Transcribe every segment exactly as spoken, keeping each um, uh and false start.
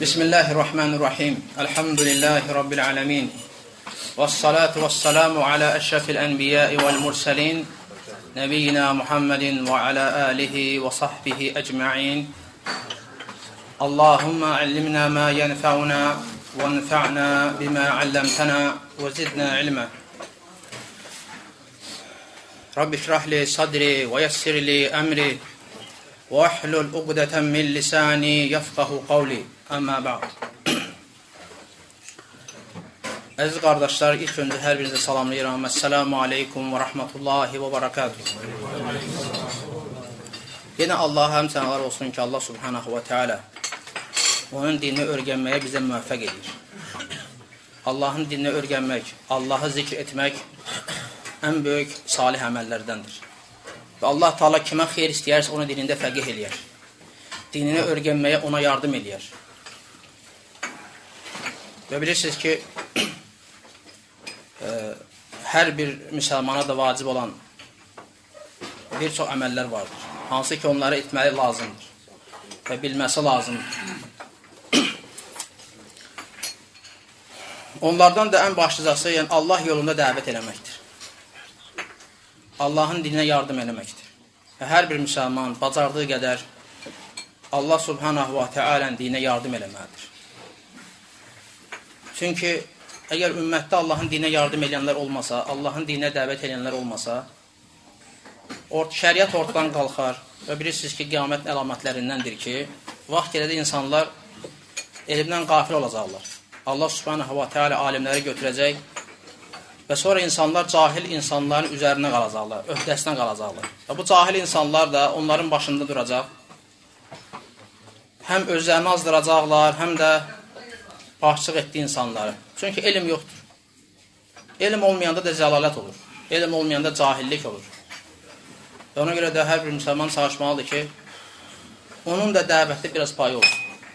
Bismillahirrahmanirrahim. Elhamdülillahi Rabbil alemin. Vessalatu vesselamu ala eşrefil enbiyai vel murselin. Nebiyyina Muhammedin ve ala alihi ve sahbihi ecma'in. Allahümme allimna ma yenfa'una ve enfa'na bima allamtana ve zidna ilma. Rabbi şrahli sadri ve yessirli emri ve ahlul uqdeten min lisani yefqahu qavli. Amma ba'd. Əziz qardaşlar, ilk öncə hər birinizə salamlayıram. Esselamu aleykum və rahmetullahi və barakatuhu. Yenə Allah'a həm sənalar olsun ki, Allah subhanahu və teala onun dinini öyrənməyə bizə müvəffəq edir. Allahın dinini öyrənmək, Allahı zikr etmək ən böyük salih əməllərdəndir. Və Allah Teala kimə xeyir istəyərsə onu dinində fəqih eləyər. Dinini öyrənməyə ona yardım eləyər. Və bilirsiniz ki, e, hər bir müsəlmana da vacib olan bir çox əməllər vardır. Hansı ki, onları etməli lazımdır və bilməsi lazımdır. Onlardan da ən başlıcası, yəni Allah yolunda dəvət eləməkdir. Allahın dininə yardım eləməkdir. Və hər bir müsəlman bacardığı qədər Allah subhanahu wa ta'alənin dininə yardım eləməlidir. Çünki əgər ümmətdə Allahın dininə yardım edənlər olmasa, Allahın dininə dəvət edənlər olmasa, or şəriət ortadan qalxar və bilirsiniz ki, qiyamət əlamətlərindəndir ki, vaxt elədə insanlar elmdən qafil olacaqlar. Allah subhanahu wa ta'ala alimləri götürəcək və sonra insanlar cahil insanların üzərinə qalacaqlar, öhdəsinə qalacaqlar. Və bu cahil insanlar da onların başında duracaq. Həm özlərini azdıracaqlar, həm də başçıq etdiyi insanları. Çünki elm yoxdur. Elm olmayanda da zəlalət olur. Elm olmayanda cahillik olur. Və ona görə də hər bir müsəlman çalışmalıdır ki, onun da dəvətdə biraz payı olur.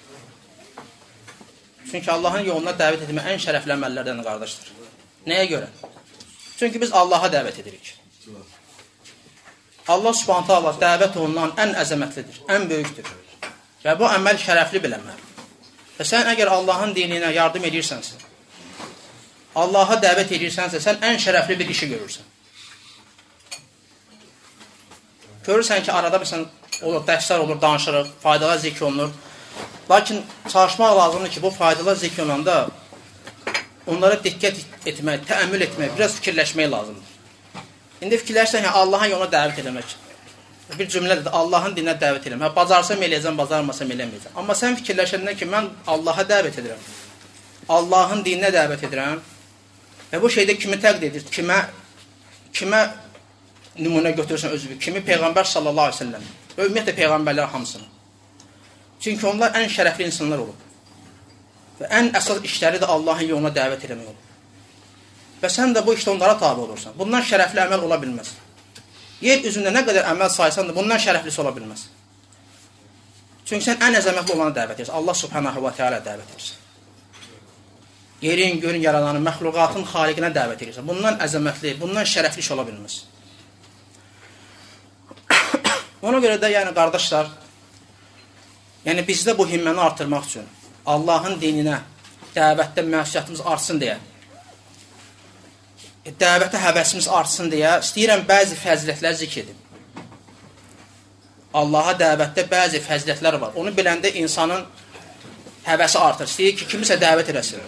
Çünki Allahın yoluna dəvət etmək ən şərəfli əməllərdən qardaşdır. Nəyə görə? Çünki biz Allaha dəvət edirik. Allah subhanahu ta'ala dəvət olunan ən əzəmətlidir, ən böyükdür. Və bu əməl şərəfli bir əməldir. Və sən əgər Allahın dininə yardım edirsənsə, Allaha dəvət edirsənsə, sən ən şərəfli bir işi görürsən. Görürsən ki, arada məsələn, olur, dərslər olur, danışırıq, faydalar zikr olunur. Lakin çalışmaq lazımdır ki, bu faydalar zikr olunanda onlara diqqət etmək, təəmmül etmək, biraz fikirləşmək lazımdır. İndi fikirləşsən ki, Allahın yoluna dəvət eləmək. Bir cümlədir, Allahın dininə dəvət eləmək. Bacarsam eləyəcəm, bacarmasam eləməyəcəm. Amma sən fikirləşəndə ki, mən Allaha dəvət edirəm, Allahın dininə dəvət edirəm və bu şeydə kimi təqdir edir, kimə, kimə nümunə götürürsən özü, kimi Peyğəmbər sallallahu aleyhi ve sellem, və ümumiyyətlə Peyğəmbərlər hamısını. Çünki onlar ən şərəfli insanlar olub və ən əsas işləri də Allahın yoluna dəvət eləmək olub. Və sən də bu işdə onlara tabi olursan. Bundan şərəfli əməl ola bilməz. Yer üzündə nə qədər əməl saysan da bundan şərəflisi ola bilməz. Çünki sən ən əzəmətli olana dəvət edirsən. Allah subhanahu wa ta'ala dəvət edirsən. Yerin, gölün yaradanı, məxluqatın xaliqinə dəvət edirsən. Bundan əzəmətli, bundan şərəfli iş ola bilməz. Ona görə də, yəni qardaşlar, yəni bizdə bu himməni artırmaq üçün, Allahın dininə, dəvətdə məsuliyyətimiz artsın deyə, dəvətə həvəsimiz artsın deyə, istəyirəm bəzi fəzilətlər zikr edim. Allaha dəvətdə bəzi fəzilətlər var. Onu biləndə insanın həvəsi artır. İstəyir ki, kimisə dəvət eləsin.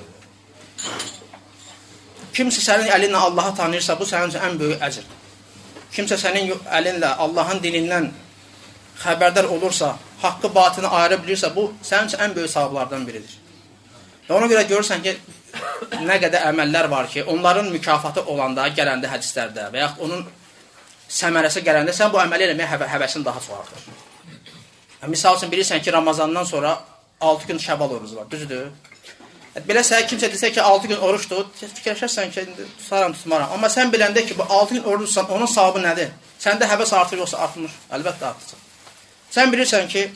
Kimsə sənin əlinlə Allahı tanıyırsa, bu sənin üçün ən böyük əcr. Kimsə sənin əlinlə Allahın dinindən xəbərdar olursa, haqqı batını ayıra bilirsə, bu sənin üçün ən böyük savablardan biridir. Və ona görə görürsən ki, nə qədər əməllər var ki, onların mükafatı olanda, gələndə hədislərdə və yaxud onun səmərəsi gələndə sən bu əməli eləməyə həvə, həvəsin daha çox artır. Yəni, misal üçün bilirsən ki, Ramazandan sonra altı gün Şəvval orucu var, düzdür? Belə sənə kimsə desə ki, altı gün oruçdur, fikirləşərsən ki, tutaram, tutmaram. Amma sən biləndə ki, bu altı gün oruç tutsan, onun savabı nədir? Səndə həvəs artır, yoxsa artmır? Əlbəttə artırsan. Sən bilirsən ki,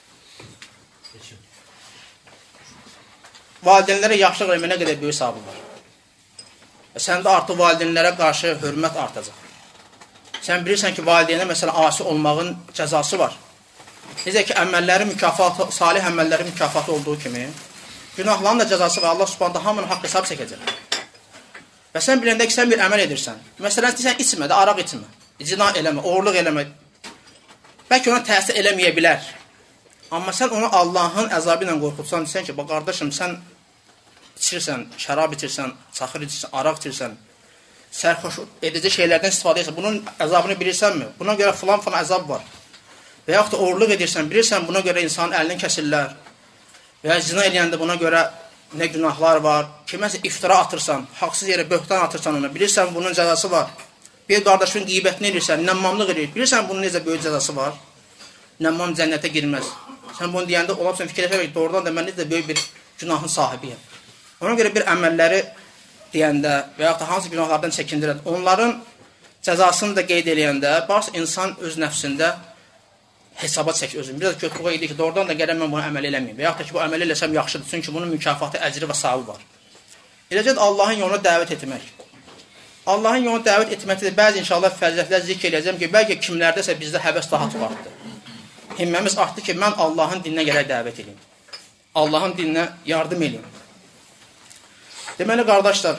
valideynlərə yaxşılıq eləmək nə qədər böyük savabı var. Və səndə artıq valideynlərə qarşı hörmət artacaq. Sən bilirsən ki, valideynə məsələn asi olmağın cəzası var. Necə ki, əməllərin mükafatı, salih əməllərin mükafatı olduğu kimi, Günahların da cəzası var. Allah Subhanahu hamının haqq hesab çəkəcək. Və sən biləndə ki, sən bir əməl edirsən. Məsələn, sən içmə də, araq içmə. Zina eləmə, oğurluq eləmə. Bəlkə ona təsir eləməyə bilər. Amma sən onu Allahın əzabı ilə qorxutsan, desən ki, bax, qardaşım, sən içirsən, şərab içirsən, çaxır içirsən, araq içirsən, sərxoş edici şeylərdən istifadə edirsən, bunun əzabını bilirsənmi? Buna görə filan filan əzab var. Və yaxud da oğurluq edirsən, bilirsən, buna görə insanın əlini kəsirlər. Və ya zina eləyəndə buna görə nə günahlar var. Kiməsə iftira atırsan, haqsız yerə böhtan atırsan ona, bilirsən, bunun cəzası var. Bir qardaşın qeybətini edirsən, nəmmamlıq edir, bilirsən, bunun necə böyük cəzası var. Nəmmam cənnətə girməz. Sən bunu deyəndə, olabsan fikirləşək, doğrudan da mən necə böyük bir günahın sahibiyəm. Ona görə bir əməlləri deyəndə və yaxud da hansı günahlardan çəkindirən, onların cəzasını da qeyd eləyəndə, bars insan öz nəfsində hesaba çək özünü. Biraz götürüqə idi ki, doğrudan da gələn mən bunu əməl eləməyim. Və yaxud da ki, bu əməl eləsəm yaxşıdır. Çünki bunun mükafatı, əcri və savabı var. Eləcə də Allahın yoluna dəvət etmək. Allahın yoluna dəvət etməkdə də bəzi inşallah fəzilətlər zikr eləyəcəm ki, bəlkə kimlərdəsə bizdə həvəs daha çox artdı. Himməmiz artdı ki, mən Allahın dininə gələk dəvət edeyim. Allahın dininə yardım edeyim. Deməli, qardaşlar,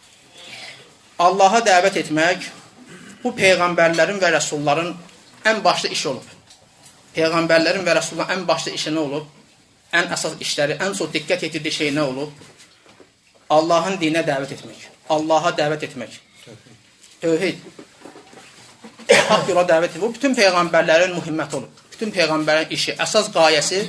Allaha dəvət etmək bu peyğəmbərlərin və rəsulların ən başlı işi olub. Peyğəmbərlərin və rəsulların ən başlı işi nə olub? Ən əsas işləri, ən çox diqqət yetirdiyi şey nə olub? Allahın dininə dəvət etmək. Allaha dəvət etmək. Tövhid. Haqq yola dəvət etmək. Bu, bütün peyğəmbərlərin mühimməti olub. Bütün peyğəmbərin işi, əsas qayəsi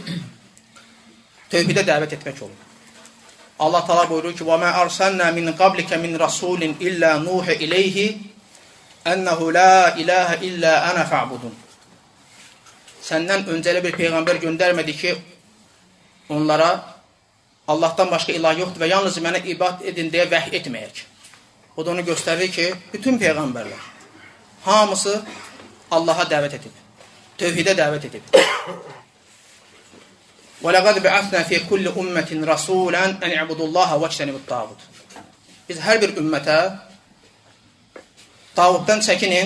tövhidə dəvət etmək olub. Allah Teala buyurur ki: "Və mə ərsəlnə min qablikə min rasulin illə nuhi ileyhi ennehu la ilahe illə ənə fa'budun." Səndən öncəli bir peyğəmbər göndərmədi ki, onlara Allahdan başqa ilah yoxdur və yalnız mənə ibadət edin deyə vəhy etməyək. O da onu göstərir ki, bütün peyğəmbərlər hamısı Allaha dəvət edib, tövhidə dəvət edib. وَلَقَدْ بَعَثْنَا فِي كُلِّ أُمَّةٍ رَسُولًا أَنِ اعْبُدُوا اللَّهَ وَاجْتَنِبُوا الطَّاغُوتَ. Biz hər bir ümmətə tağutdan çəkinin,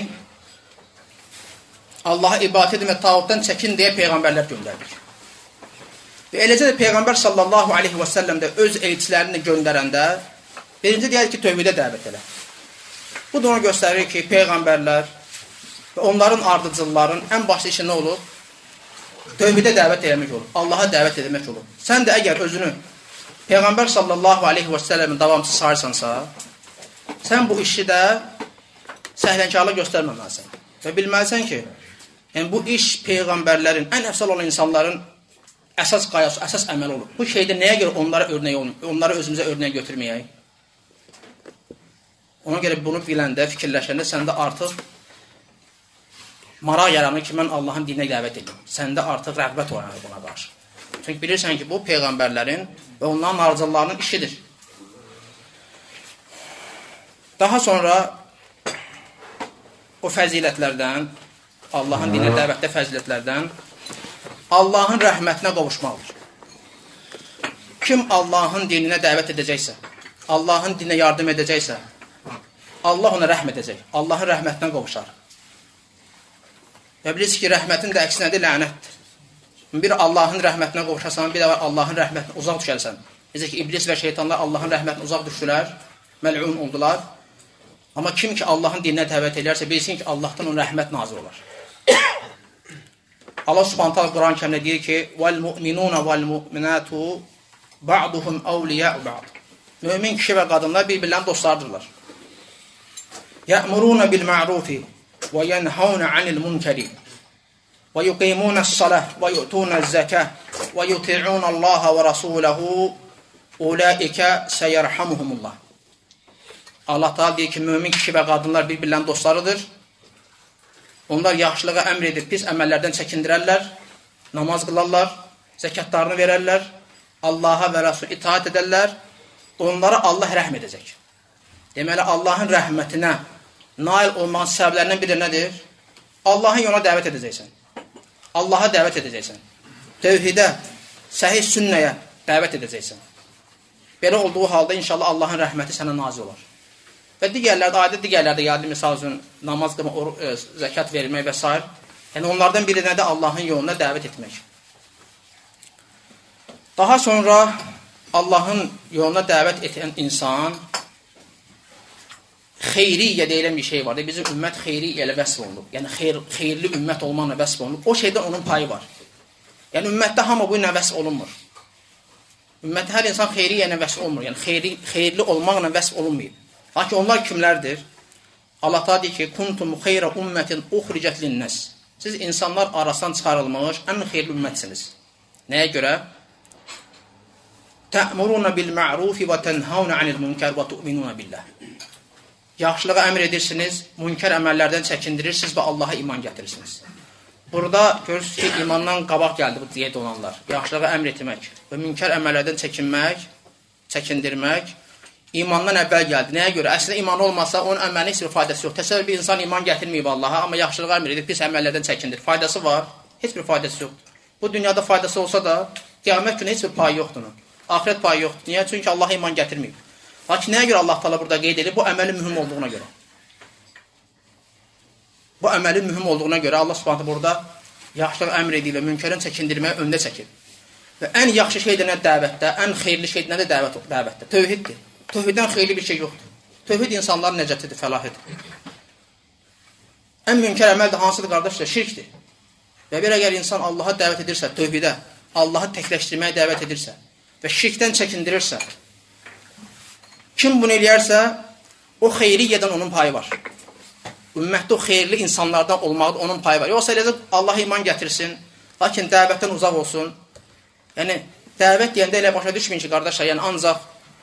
Allaha ibadət edin və tağutdan çəkin deyə peyğəmbərlər göndərdik. Və eləcə də Peyğəmbər sallallahu aleyhi və səlləm də öz elçilərini göndərəndə birinci deyər ki, tövhidə dəvət elə. Bu da onu göstərir ki, peyğəmbərlər və onların ardıcılların ən başlı işi nə olur? Tövhidə dəvət eləmək olur. Allaha dəvət etmək olur. Sən də əgər özünü Peyğəmbər sallallahu aleyhi və səlləmin davamçısı sayırsansa, sən bu işi də səhlənkarlıq göstərməməlisən. Və bilməlisən ki, yəni bu iş peyğəmbərlərin, ən əfsal olan insanların əsas qayası, əsas əməl olur. Bu şeydə nəyə görə onlara örnək olmuyor? Onları özümüzə örnək götürməyək. Ona görə bunu biləndə, fikirləşəndə səndə artıq maraq yaranır ki, mən Allahın dininə dəvət edim. Səndə artıq rəğbət oyanır buna qarşı. Çünki bilirsən ki, bu peyğəmbərlərin və onların arıcılarının işidir. Daha sonra o fəzilətlərdən, Allahın dininə dəvətdə fəzilətlərdən Allahın rəhmətinə qovuşmalıdır. Kim Allahın dininə dəvət edəcəksə, Allahın dininə yardım edəcəksə, Allah ona rəhm edəcək. Allahın rəhmətinə qovuşar. Və bilirsiniz ki, rəhmətin də əksi nədir? Lənətdir. Bir Allahın rəhmətinə qovuşarsan, bir də var Allahın rəhmətinə uzaq düşərsən. Necə ki, iblis və şeytanlar Allahın rəhmətinə uzaq düşdülər, məl'un oldular. Amma kim ki Allahın dininə dəvət edərsə, bilsin ki, Allahdan onun rəhmət nazir olar. Allah Subhanahu taala Quran-Kərimdə deyir ki: "Vel-mu'minuna vel-mu'minatu ba'duhum awliya'u ba'd." Mömin kişi və qadınlar bir-birlərinin dostlardırlar. Ya'muruna bil-ma'rufi və yenhauna 'anil munkari və yuqimuna-s-salah və yu'tuna-z-zakah və yuti'una-Allaha və rasulahu ulaika sayarhamuhumullah. Allah Teala deyir ki, mömin kişi və qadınlar bir-birlərinin dostlarıdır. Onlar yaxşılığa əmr edib, pis əməllərdən çəkindirərlər, namaz qılarlar, zəkatlarını verərlər, Allaha və Rasul itaat edərlər, onlara Allah rəhm edəcək. Deməli, Allahın rəhmətinə nail olmanın səbəblərindən biri nədir? Allahın yoluna dəvət edəcəksən. Allaha dəvət edəcəksən. Tövhidə, səhih sünnəyə dəvət edəcəksən. Belə olduğu halda inşallah Allahın rəhməti sənə nazil olar. Və digərlərdə, adə digərlərdə yardım, misal üçün, namaz qılma, zəkat verilmək və s. Yəni, onlardan biri nədir? Allahın yoluna dəvət etmək. Daha sonra Allahın yoluna dəvət edən insan xeyriyyə deyilən bir şey var. Bizim ümmət xeyriyyə ilə vəsf olunub. Yəni xeyr, xeyirli ümmət olmaqla vəsf olunub. O şeydən onun payı var. Yəni ümmətdə hamı bu ilə vəsf olunmur. Ümmətdə hər insan xeyriyyə ilə vəsf olunmur. Yəni xeyri, xeyirli olmaqla vəsf olunmayıb. Lakin onlar kimlərdir? Allah da deyir ki, kuntum xeyrə ümmətin uxricət linnəs. Siz insanlar arasından çıxarılmış ən xeyirli ümmətsiniz. Nəyə görə? Tə'muruna bil ma'rufi və tənhavna anil munkar və tu'minuna billah. Yaxşılığa əmr edirsiniz, münkar əməllərdən çəkindirirsiniz və Allaha iman gətirirsiniz. Burada görürsünüz ki, imandan qabaq gəldi bu diyet olanlar. Yaxşılığa əmr etmək və münkar əməllərdən çəkinmək, çəkindirmək imandan əvvəl gəldi. Nəyə görə? Əslində iman olmasa onun əməlinin heç bir faydası yox. Təsəvvür bir insan iman gətirməyib Allaha, amma yaxşılığa əmr edib pis əməllərdən çəkindir. Faydası var, heç bir faydası yoxdur. Bu dünyada faydası olsa da qiyamət günü heç bir payı yoxdur onun. Axirət payı yoxdur. Niyə? Çünki Allaha iman gətirməyib. Lakin nəyə görə Allah Taala burada qeyd edir? Bu əməlin mühüm olduğuna görə. Bu əməlin mühüm olduğuna görə Allah Subhanahu burada yaxşılığı əmr edir və münkərdən çəkindirməyə öndə çəkir. Və ən yaxşı şey də nə dəvətdə, ən xeyirli şey nə də dəvət dəvətdə? Tövhiddir. Tövhiddən xeyirli bir şey yoxdur. Tövhid insanların nəcətidir, fəlahidir. Ən münkər əməl də hansıdır qardaşlar? Şirkdir. Və bir əgər insan Allaha dəvət edirsə, tövhidə, Allahı təkləşdirməyə dəvət edirsə və şirkdən çəkindirirsə, kim bunu eləyərsə, o xeyriyyədən onun payı var. Ümmətdə o xeyirli insanlardan olmaqda onun payı var. Yoxsa eləcək Allaha iman gətirsin, lakin dəvətdən uzaq olsun. Yəni, dəvət deyəndə elə başa düşməyin ki, qardaşlar, yəni ancaq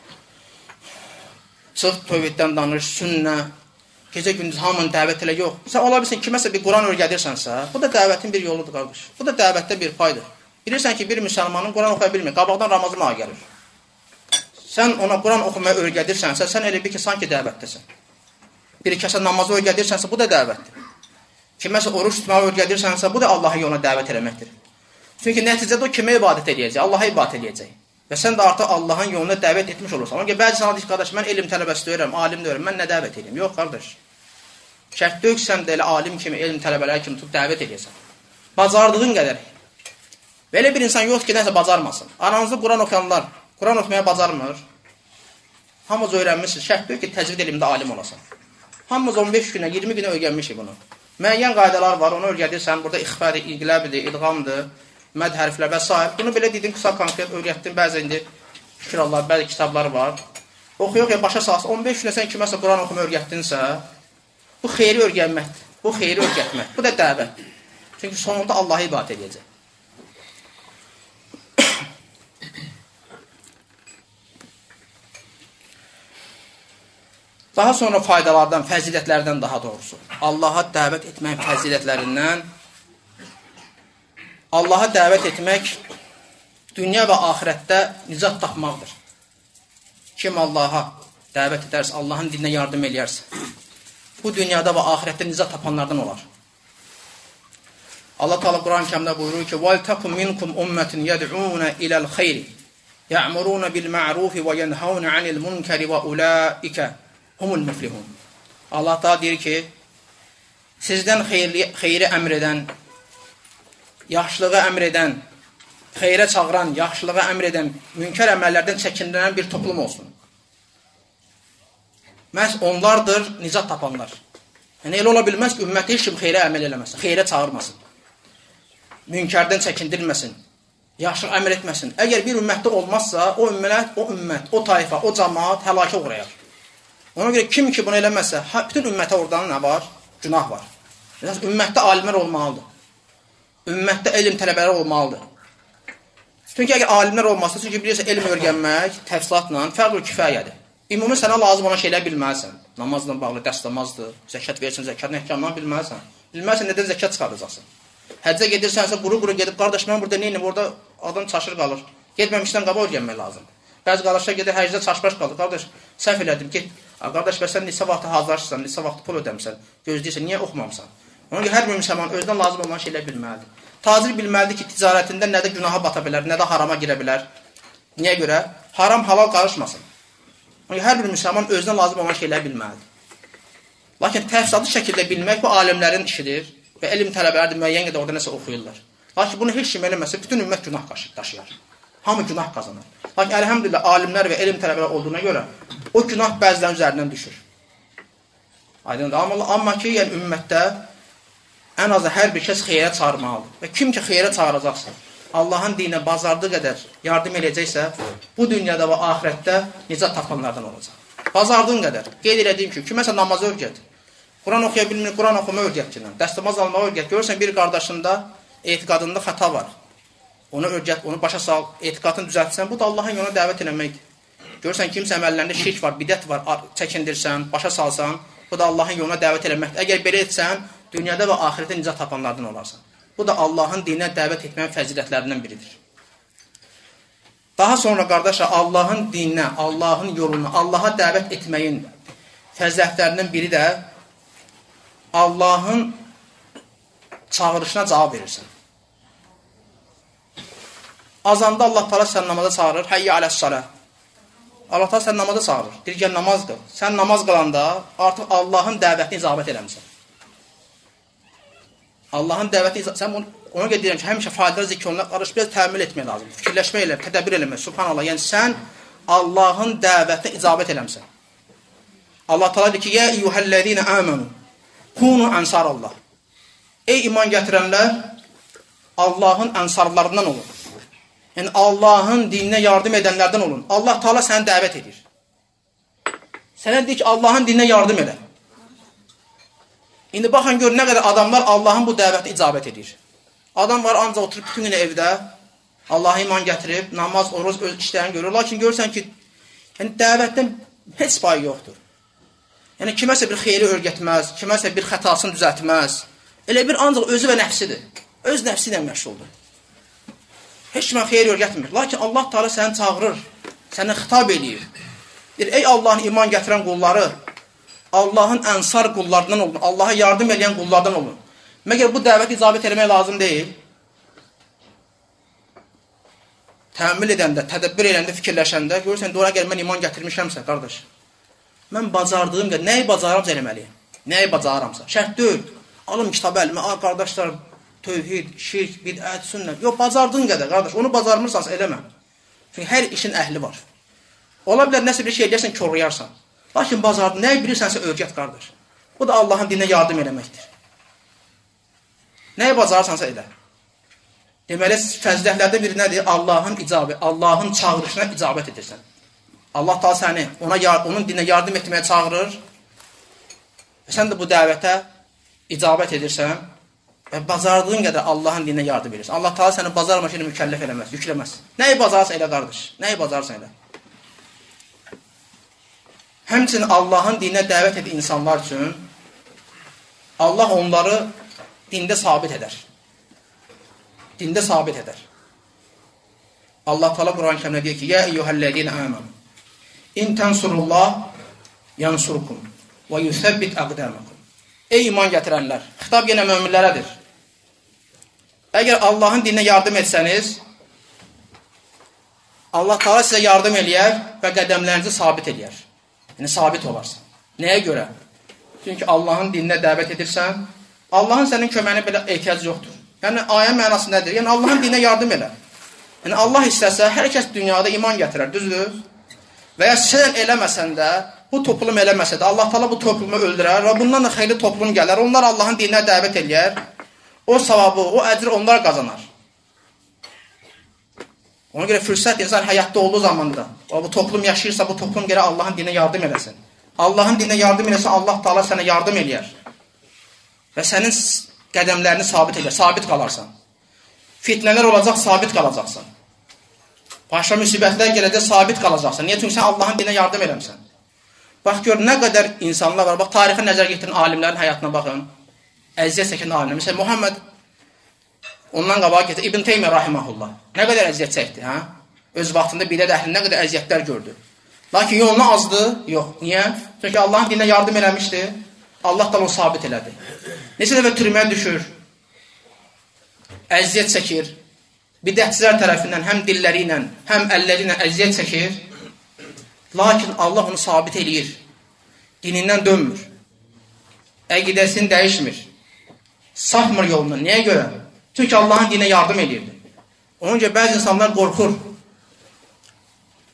çıx tövhiddən danış, sünnə, gecə gündüz hamını dəvət elə yox. Sən ola bilsin, kiməsə bir Quran öyrədirsənsə, bu da dəvətin bir yoludur, qardaş. Bu da dəvətdə bir paydır. Bilirsən ki, bir müsəlmanın Quran oxuya bilmir, qabaqdan Ramazan ayı gəlir. Sən ona Quran oxumaya öyrədirsənsə, sən elə bir ki, sanki dəvətdəsən. Bir kəsə namazı öyrədirsənsə, bu da dəvətdir. Kiməsə oruç tutmağı öyrədirsənsə, bu da Allahı yoluna dəvət eləməkdir. Çünki nəticədə o kimə ibadət edəcək? Allaha ibadət edəcək. Və sən də artıq Allahın yoluna dəvət etmiş olursan. Ona görə bəzi sana deyir, qardaş, mən elm tələbəsi deyirəm, alim deyirəm, mən nə dəvət edeyim? Yox, qardaş. Şərt döyüksən də elə alim kimi, elm tələbələri kimi tutub dəvət edəcəksən. Bacardığın qədər. Və elə bir insan yoxdur ki, nəsə bacarmasın. Aranızda Quran oxuyanlar, Quran oxumaya bacarmır. Hamımız öyrənmişsiniz. Şərt deyir ki, təcvid elmdə alim olasan. Hamımız on beş günə, iyirmi günə öyrənmişik bunu. Müəyyən qaydalar var, onu öyrədirsən. Burada ixfədir, iqləbidir, idğamdır, məd hərflər və s. Bunu belə dedim, qısa konkret öyrətdim. Bəzi indi fikrallar, bəzi kitablar var. Oxuyuq ya, başa salsın. on beş günə sən kiməsə Quran oxuma öyrətdinsə, bu xeyri öyrənməkdir. Bu xeyri öyrətmək. Bu da dəvətdir. Çünki sonunda Allah'a ibadət edəcək. Daha sonra faydalardan, fəzilətlərdən daha doğrusu. Allaha dəvət etmək fəzilətlərindən Allaha dəvət etmək dünya və axirətdə nicat tapmaqdır. Kim Allaha dəvət edərsə, Allahın dininə yardım eləyərsə, bu dünyada və axirətdə nicat tapanlardan olar. Allah Teala Quran-Kərimdə buyurur ki: "Vəltəkum minkum ummetun yed'un ila'l xeyri, ya'murun bil ma'ruf və yenhaun 'anil munkari və ulaika humul muflihun." Allah Teala deyir ki, sizdən xeyri, xeyri əmr edən, yaxşılığı əmr edən, xeyrə çağıran, yaxşılığı əmr edən, münkar əməllərdən çəkindirən bir toplum olsun. Məhz onlardır nicat tapanlar. Yəni, elə ola bilməz ki, ümmət heç kim xeyrə əməl eləməsin, xeyrə çağırmasın, münkərdən çəkindirməsin, yaxşılıq əmr etməsin. Əgər bir ümmətdə olmazsa, o ümmət, o ümmət, o tayfa, o cəmaat həlakə uğrayar. Ona görə kim ki bunu eləməzsə, bütün ümmətə oradan nə var? Günah var. Yəni, ümmətdə alimlər olmalıdır. Ümmətdə elm tələbələri olmalıdır. Çünki əgər alimlər olmazsa, çünki bilirsə, elm öyrənmək təfsilatla fərq-ül kifayədir. Ümumi sənə lazım olan şeylər bilməlisən. Namazla bağlı dəst namazdır, zəkat verirsən, zəkatın əhkamlarını bilməlisən. Bilməlisən, nədən zəkat çıxardacaqsın. Həccə gedirsənsə, quru-quru gedib, qardaş, mən burada neyim, orada adam çaşır qalır. Getməmişdən qaba öyrənmək lazım. Bəzi qardaşlar gedir, həcdə çaşbaş qalır. Qardaş, səhv elədim, get. Qardaş, bəs sən neçə vaxtı hazırlaşırsan, neçə vaxtı pul ödəmsən, gözləyirsən, niyə oxumamısan? Ona görə hər bir müsəlman özdən lazım olan şeylər bilməlidir. Tacir bilməlidir ki, ticarətində nə də günaha bata bilər, nə də harama girə bilər. Niyə görə? Haram, halal qarışmasın. Ona görə hər bir müsəlman özdən lazım olan şeylər bilməlidir. Lakin təfsilatlı şəkildə bilmək bu alimlərin işidir və elm tələbələri də müəyyən qədər orada nəsə oxuyurlar. Lakin bunu heç kim eləməsə, bütün ümmət günah daşıyar. Hamı günah qazanır. Lakin əlhəmdülillah alimlər və elm tələbələr olduğuna görə o günah bəzilərin üzərindən düşür. Aydındır. Amma, amma ki, yəni ümmətdə ən azı hər bir kəs xeyrə çağırmalıdır. Və kim ki xeyrə çağıracaqsa, Allahın dininə bazardığı qədər yardım edəcəksə, bu dünyada və axirətdə nicat tapanlardan olacaq. Bazardığın qədər. Qeyd edədiyim ki, kiməsə namazı öyrət. Quran oxuya bilmir, Quran oxuma öyrət. Dəstəmaz almağı öyrət. Görürsən bir qardaşında etiqadında xəta var. Onu öyrət, onu başa sal, etiqadını düzəltsən, bu da Allahın yoluna dəvət eləməkdir. Görürsən kimsə əməllərində şirk var, bidət var, çəkindirsən, başa salsan, bu da Allahın yoluna dəvət eləməkdir. Əgər belə etsən, dünyada və axirətdə nicat tapanlardan olarsan. Bu da Allahın dininə dəvət etməyin fəzilətlərindən biridir. Daha sonra qardaşlar, Allahın dininə, Allahın yoluna, Allaha dəvət etməyin fəzilətlərindən biri də Allahın çağırışına cavab verirsən. Azanda Allah Teala sən namaza çağırır, həyyə aləs-salə. Allah Teala sən namaza çağırır, deyir gəl namaz qıl. Sən namaz qılanda artıq Allahın dəvətini icabət eləmişsən. Allahın dəvətini, sən onu, ona görə deyirəm ki, həmişə faydalı zikrona qarış, biraz təəmmül etmək lazım, fikirləşmək elə, tədəbbür eləmək, subhanallah. Yəni sən Allahın dəvətinə icabət eləmişsən. Allah Teala deyir ki, yə eyyuhəl-ləzīnə əmənu, kunu ənsarallah. Ey iman gətirənlər, Allahın ənsarlarından olun. Yəni Allahın dininə yardım edənlərdən olun. Allah Teala səni dəvət edir. Sənə deyir ki, Allahın dininə yardım elə. İndi baxın gör nə qədər adamlar Allahın bu dəvətinə icabət edir. Adam var ancaq oturub bütün günü evdə, Allah'a iman gətirib, namaz, oruz, öz işlərini görür. Lakin görürsən ki, yəni dəvətdən heç payı yoxdur. Yəni kiməsə bir xeyri öyrətməz, kiməsə bir xətasını düzəltməz. Elə bir ancaq özü və nəfsidir. Öz nəfsi ilə məşğuldur. Heç kimə xeyri öyrətmir. Lakin Allah Teala səni çağırır, səni xitab edir. Deyir, ey Allahın iman gətirən qulları, Allahın ənsar qullarından olun, Allaha yardım edən qullardan olun. Məgər bu dəvət icabət eləmək lazım deyil. Təəmmül edəndə, tədəbbür edəndə, fikirləşəndə, görürsən, dora gəl, mən iman gətirmişəmsə, qardaş. Mən bacardığım qədər, nəyi bacaramsa eləməliyim? Nəyi bacaramsa? Şərt deyil. Alım kitabı əlimə, a, qardaşlar, tövhid, şirk, bidət, sünnət. Yox, bacardığın qədər, qardaş. Onu bacarmırsansa eləmə. Çünki hər işin əhli var. Ola bilər, nəsə bir şey eləyərsən, korlayarsan. Lakin bazardın, nəyi bilirsənsə öyrət, qardaş. Bu da Allahın dininə yardım eləməkdir. Nəyi bacararsansa elə. Deməli, fəzilətlərdə biri nədir? Allahın icabə, Allahın çağırışına icabət edirsən. Allah da səni ona, onun dininə yardım etməyə çağırır və sən də bu dəvətə icabət edirsən və bacardığın qədər Allahın dininə yardım edirsən. Allah da səni bacarma şeyini mükəlləf eləməz, yükləməz. Nəyi bacararsan elə, qardaş? Nəyi bacararsan elə? Həmçinin Allahın dininə dəvət edən insanlar üçün Allah onları dində sabit edər. Dində sabit edər. Allah Teala Quran-ı Kərimdə deyir ki: "Ya eyyuhellezine amanu in tansurullah yansurkum və yusabbit aqdamakum." Ey iman gətirənlər, xitab yenə möminlərədir. Əgər Allahın dininə yardım etsəniz, Allah Teala sizə yardım eləyər və qədəmlərinizi sabit eləyər. Yəni sabit olarsan. Nəyə görə? Çünki Allahın dininə dəvət edirsən, Allahın sənin köməyinə belə ehtiyacı yoxdur. Yəni ayə mənası nədir? Yəni Allahın dininə yardım elə. Yəni Allah istəsə hər kəs dünyada iman gətirər, düzdür? Və ya sən eləməsən də, bu toplum eləməsə də Allah Teala bu toplumu öldürər və bundan da xeyli toplum gələr. Onlar Allahın dininə dəvət eləyər. O savabı, o əcri onlar qazanar. Ona görə fürsət insan həyatda olduğu zamanda, o bu toplum yaşayırsa, bu toplum gələ Allahın dininə yardım eləsin. Allahın dininə yardım eləsə, Allah Teala sənə yardım eləyər. Və sənin qədəmlərini sabit edər, sabit qalarsan. Fitnələr olacaq, sabit qalacaqsan. Başqa müsibətlər gələcək, sabit qalacaqsan. Niyə? Çünki sən Allahın dininə yardım eləmsən. Bax, gör, nə qədər insanlar var. Bax, tarixə nəzər getirin, alimlərin həyatına baxın. Əziyyət çəkən alimlər. Məsələn, Muhammed, ondan qabağa getir, İbn Teymiyyə rahiməhullah. Nə qədər əziyyət çəkdi, hə? Öz vaxtında bidət əhlində nə qədər əziyyətlər gördü. Lakin yoluna azdı, yox. Niyə? Çünki Allahın dininə yardım eləmişdi. Allah da onu sabit elədi. Neçə dəfə türməyə düşür, əziyyət çəkir, bidətçilər tərəfindən həm dilləri ilə, həm əlləri ilə əziyyət çəkir, lakin Allah onu sabit eləyir, dinindən dönmür, əqidəsini dəyişmir, sapmır yolundan. Niyə görə? Çünki Allahın dininə yardım edirdi. Onun üçün bəzi insanlar qorxur,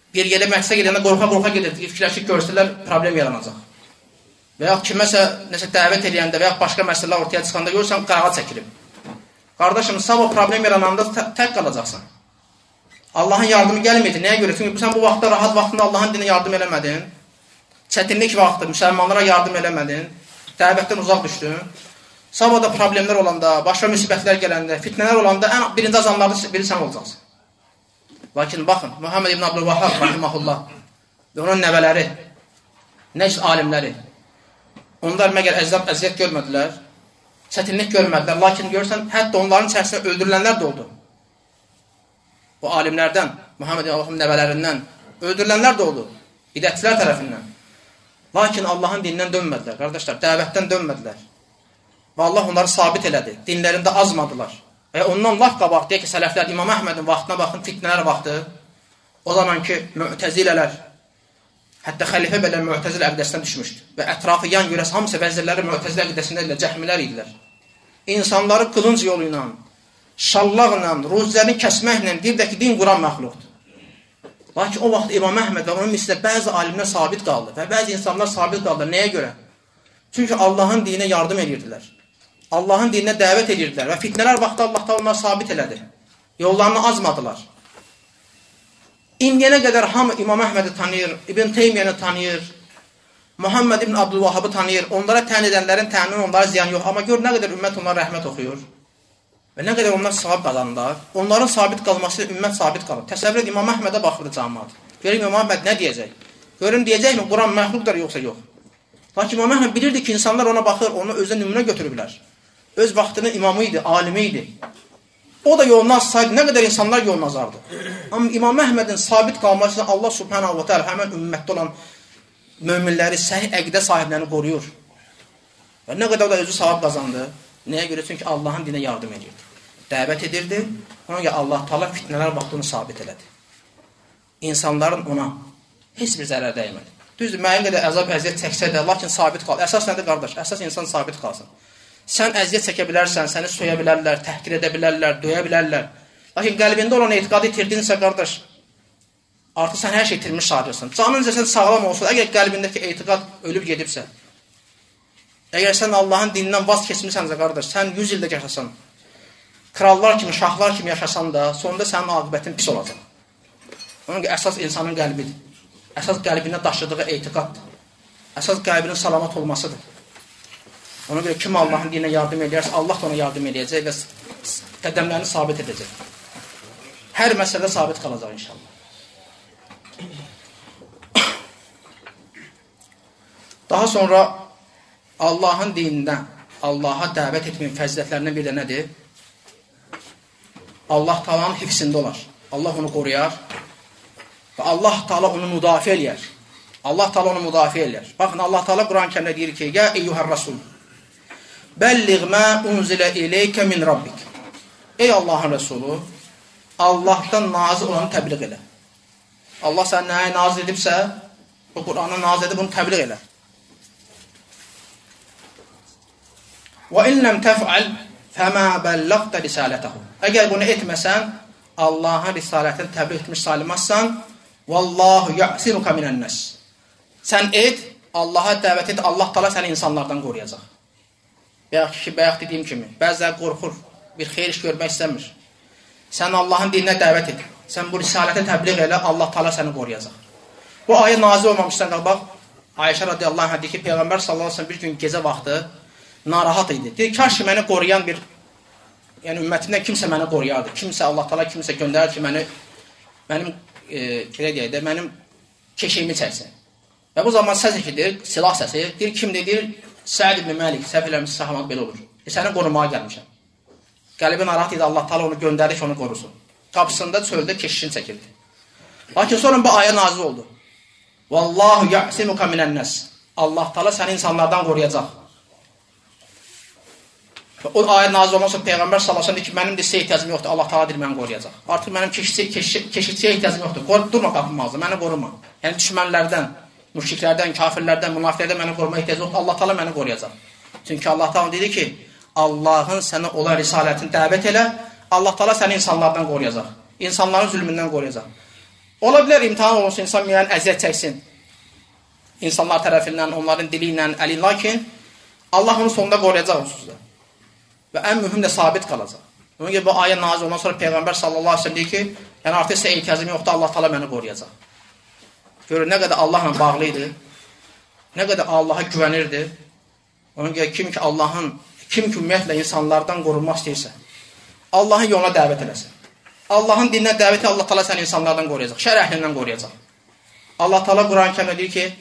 bir yerə məhsə gedəndə qorxa-qorxa gedir, fikirləşik görsələr, problem yaranacaq. Və yaxud kiməsə nəsə dəvət edəndə və yaxud başqa məsələlər ortaya çıxanda görürsən, qarağa çəkilib. Qardaşım, sabah problem yarananda tək qalacaqsan. Allahın yardımı gəlməyəcək. Nəyə görə? Çünki sən bu vaxtda, rahat vaxtında Allahın dinə yardım eləmədin. Çətinlik vaxtı, müsəlmanlara yardım eləmədin. Dəvətdən uzaq düşdün. Sabah da problemlər olanda, başqa müsibətlər gələndə, fitnələr olanda ən birinci azanlarda biri sən olacaqsın. Lakin baxın, Muhammed ibn Abdülvahhab rahimehullah və onun nəvələri, nəcd alimləri, onlar məgər əzab, əziyyət görmədilər, çətinlik görmədilər. Lakin görürsən, hətta onların içərisində öldürülənlər də oldu. O alimlərdən, Muhammed ibn Abdülvahhabın nəvələrindən öldürülənlər də oldu, bidətçilər tərəfindən. Lakin Allahın dinindən dönmədilər, qardaşlar, dəvətdən dönmədilər. Və Allah onları sabit elədi, dinlərində azmadılar. Və ondan laf qabaq, deyək ki, sələflər, İmam Əhmədin vaxtına baxın, fitnələr vaxtı, o zaman ki, mü'təzilələr, hətta xəlifə belə mü'təzil əqdəsindən düşmüşdü. Və ətrafı yan görəs, hamısı vəzirləri mü'təzil əqdəsində ilə cəhmilər idilər. İnsanları qılınc yolu ilə, şallaqla, ruzlərini kəsməklə, bir də ki, din quran məxluqdur. Lakin o vaxt İmam Əhməd və onun mislə bəzi alimlər sabit qaldı və bəzi insanlar sabit qaldı. Nəyə görə? Çünki Allahın dininə yardım edirdilər. Allahın dininə dəvət edirdilər və fitnələr vaxtı Allah da onları sabit elədi. Yollarını azmadılar. İndiyənə qədər hamı İmam Əhmədi tanıyır, İbn Teymiyyəni tanıyır, Muhammed ibn Abdülvahhabı tanıyır. Onlara tən edənlərin təmin onlara ziyan yox. Amma gör nə qədər ümmət onlara rəhmət oxuyur və nə qədər onlar sabit qalanlar. Onların sabit qalması ilə ümmət sabit qalır. Təsəvvür et, İmam Əhmədə baxırdı cəmaat. Görüm İmam Əhməd nə deyəcək? Görüm deyəcəkmi, Quran məxluqdur yoxsa yox? Lakin İmam Əhməd bilirdi ki, insanlar ona baxır, onu özünə nümunə götürüblər. Öz vaxtının imamı idi, alimi idi. O da yolunu azsaydı, nə qədər insanlar yolunu azardı. Amma İmam Əhmədin sabit qalması Allah subhanahu wa ta'ala həmən ümmətdə olan möminləri, səhih əqidə sahiblərini qoruyur. Və nə qədər o da özü savab qazandı. Nəyə görə? Çünki Allahın dinə yardım edirdi. Dəvət edirdi. Ona görə Allah Taala fitnələr vaxtını sabit elədi. İnsanların ona heç bir zərər dəymədi. Düzdür, müəyyən qədər əzab, əziyyət çəksə də, lakin sabit qal. Əsas nədir, qardaş? Əsas insan sabit qalsın. Sən əziyyət çəkə bilərsən, səni söyə bilərlər, təhqir edə bilərlər, döyə bilərlər. Lakin qəlbində olan etiqadı itirdinsə, qardaş, artıq sən hər şey itirmiş sayılırsan. Canınca sən sağlam olsun, əgər qəlbindəki etiqad ölüb gedibsə, əgər sən Allahın dinindən vaz keçmirsənsə, qardaş, sən yüz ildə yaşasan, krallar kimi, şahlar kimi yaşasan da, sonunda sənin aqibətin pis olacaq. Onun əsas insanın qəlbidir. Əsas qəlbində daşıdığı etiqaddır. Əsas qəlbinin salamat olmasıdır. Ona görə kim Allahın dininə yardım edərsə, Allah da ona yardım edəcək və qədəmlərini sabit edəcək. Hər məsələdə sabit qalacaq inşallah. Daha sonra Allahın dinindən Allaha dəvət etməyin fəzilətlərindən bir də nədir? Allah Taala'nın hifzində olar. Allah onu qoruyar və Allah Taala onu müdafiə eləyər. Allah Taala onu müdafiə eləyər. Baxın, Allah Taala Quran-Kərimdə deyir ki: "Ya eyyuhər rasul, bəlliğ mə unzilə ileykə min rabbik." Ey Allahın Rəsulu, Allahdan nazil olanı təbliğ elə. Allah səni nəyə nazil edibsə, bu Qur'ana nazil edib bunu təbliğ elə. Və in lem təf'al fəmə bəllaqta risalətəhu. Əgər bunu etməsən, Allahın risalətini təbliğ etmiş sayılmazsan, vallahu ya'siruka minən-nas. Sən et, Allaha dəvət et, Allah Taala səni insanlardan qoruyacaq. Bayaq ki, bayaq dediyim kimi, bəzilər qorxur, bir xeyir iş görmək istəmir. Sən Allahın dininə dəvət et. Sən bu risaləti təbliğ elə, Allah Taala səni qoruyacaq. Bu ayə nazil olmamışdan qabaq, Ayşə radiyallahu anhə deyir ki, Peyğəmbər sallallahu əleyhi və səlləm bir gün gecə vaxtı narahat idi. Deyir, kaş ki, məni qoruyan bir, yəni ümmətimdən kimsə məni qoruyardı. Kimsə, Allah Taala kimsə göndərir ki, məni, mənim, e, belə deyək də, mənim keşiyimi çəksin. Və bu zaman səs ekidir, silah səsi. Deyir, kimdir? Deyir, Səid ibn Məlik, səhv eləmiş, sahamat belə olur. E, səni qorumağa gəlmişəm. Qəlbi narahat idi, Allah Taala onu göndərdi ki, onu qorusun. Qapısında çöldə keşişini çəkirdi. Lakin sonra bu ayə nazil oldu. Vallahu ya'simuka minən-nas. Allah Taala səni insanlardan qoruyacaq. O ayə nazil olmasa Peyğəmbər sallallahu əleyhi və səlləm ki, mənim də sizə ehtiyacım yoxdur, Allah Taala deyir məni qoruyacaq. Artıq mənim keşikçiyə ehtiyacım yoxdur. Durma qapım ağzında, məni qoruma. Yəni düşmənlərdən, müşriklərdən, kafirlərdən, münafiqlərdən məni qorumaya ehtiyacım yoxdur. Allah Taala məni qoruyacaq. Çünki Allah Taala dedi ki, Allahın sənə olan risalətini dəvət elə, Allah Taala səni insanlardan qoruyacaq. İnsanların zülmündən qoruyacaq. Ola bilər imtahan olunsun, insan müəyyən əziyyət çəksin. İnsanlar tərəfindən, onların dili ilə, əli, lakin Allah onu sonunda qoruyacaq onsuzda. Və ən mühüm də sabit qalacaq. Onun gibi bu ayə nazil ondan sonra Peyğəmbər sallallahu aleyhi ve sellem deyir ki, yəni artıq sizə ehtiyacım yoxdur, Allah Taala məni qoruyacaq. Görün, nə qədər Allahla bağlı idi, nə qədər Allaha güvənirdi. Onun gibi kim ki Allahın, kim ki ümumiyyətlə insanlardan qorunmaq istəyirsə, Allahın yoluna dəvət eləsin. Allahın dininə dəvəti Allah Taala səni insanlardan qoruyacaq, şər əhlindən qoruyacaq. Allah Taala Quran-ı Kərimdə deyir ki,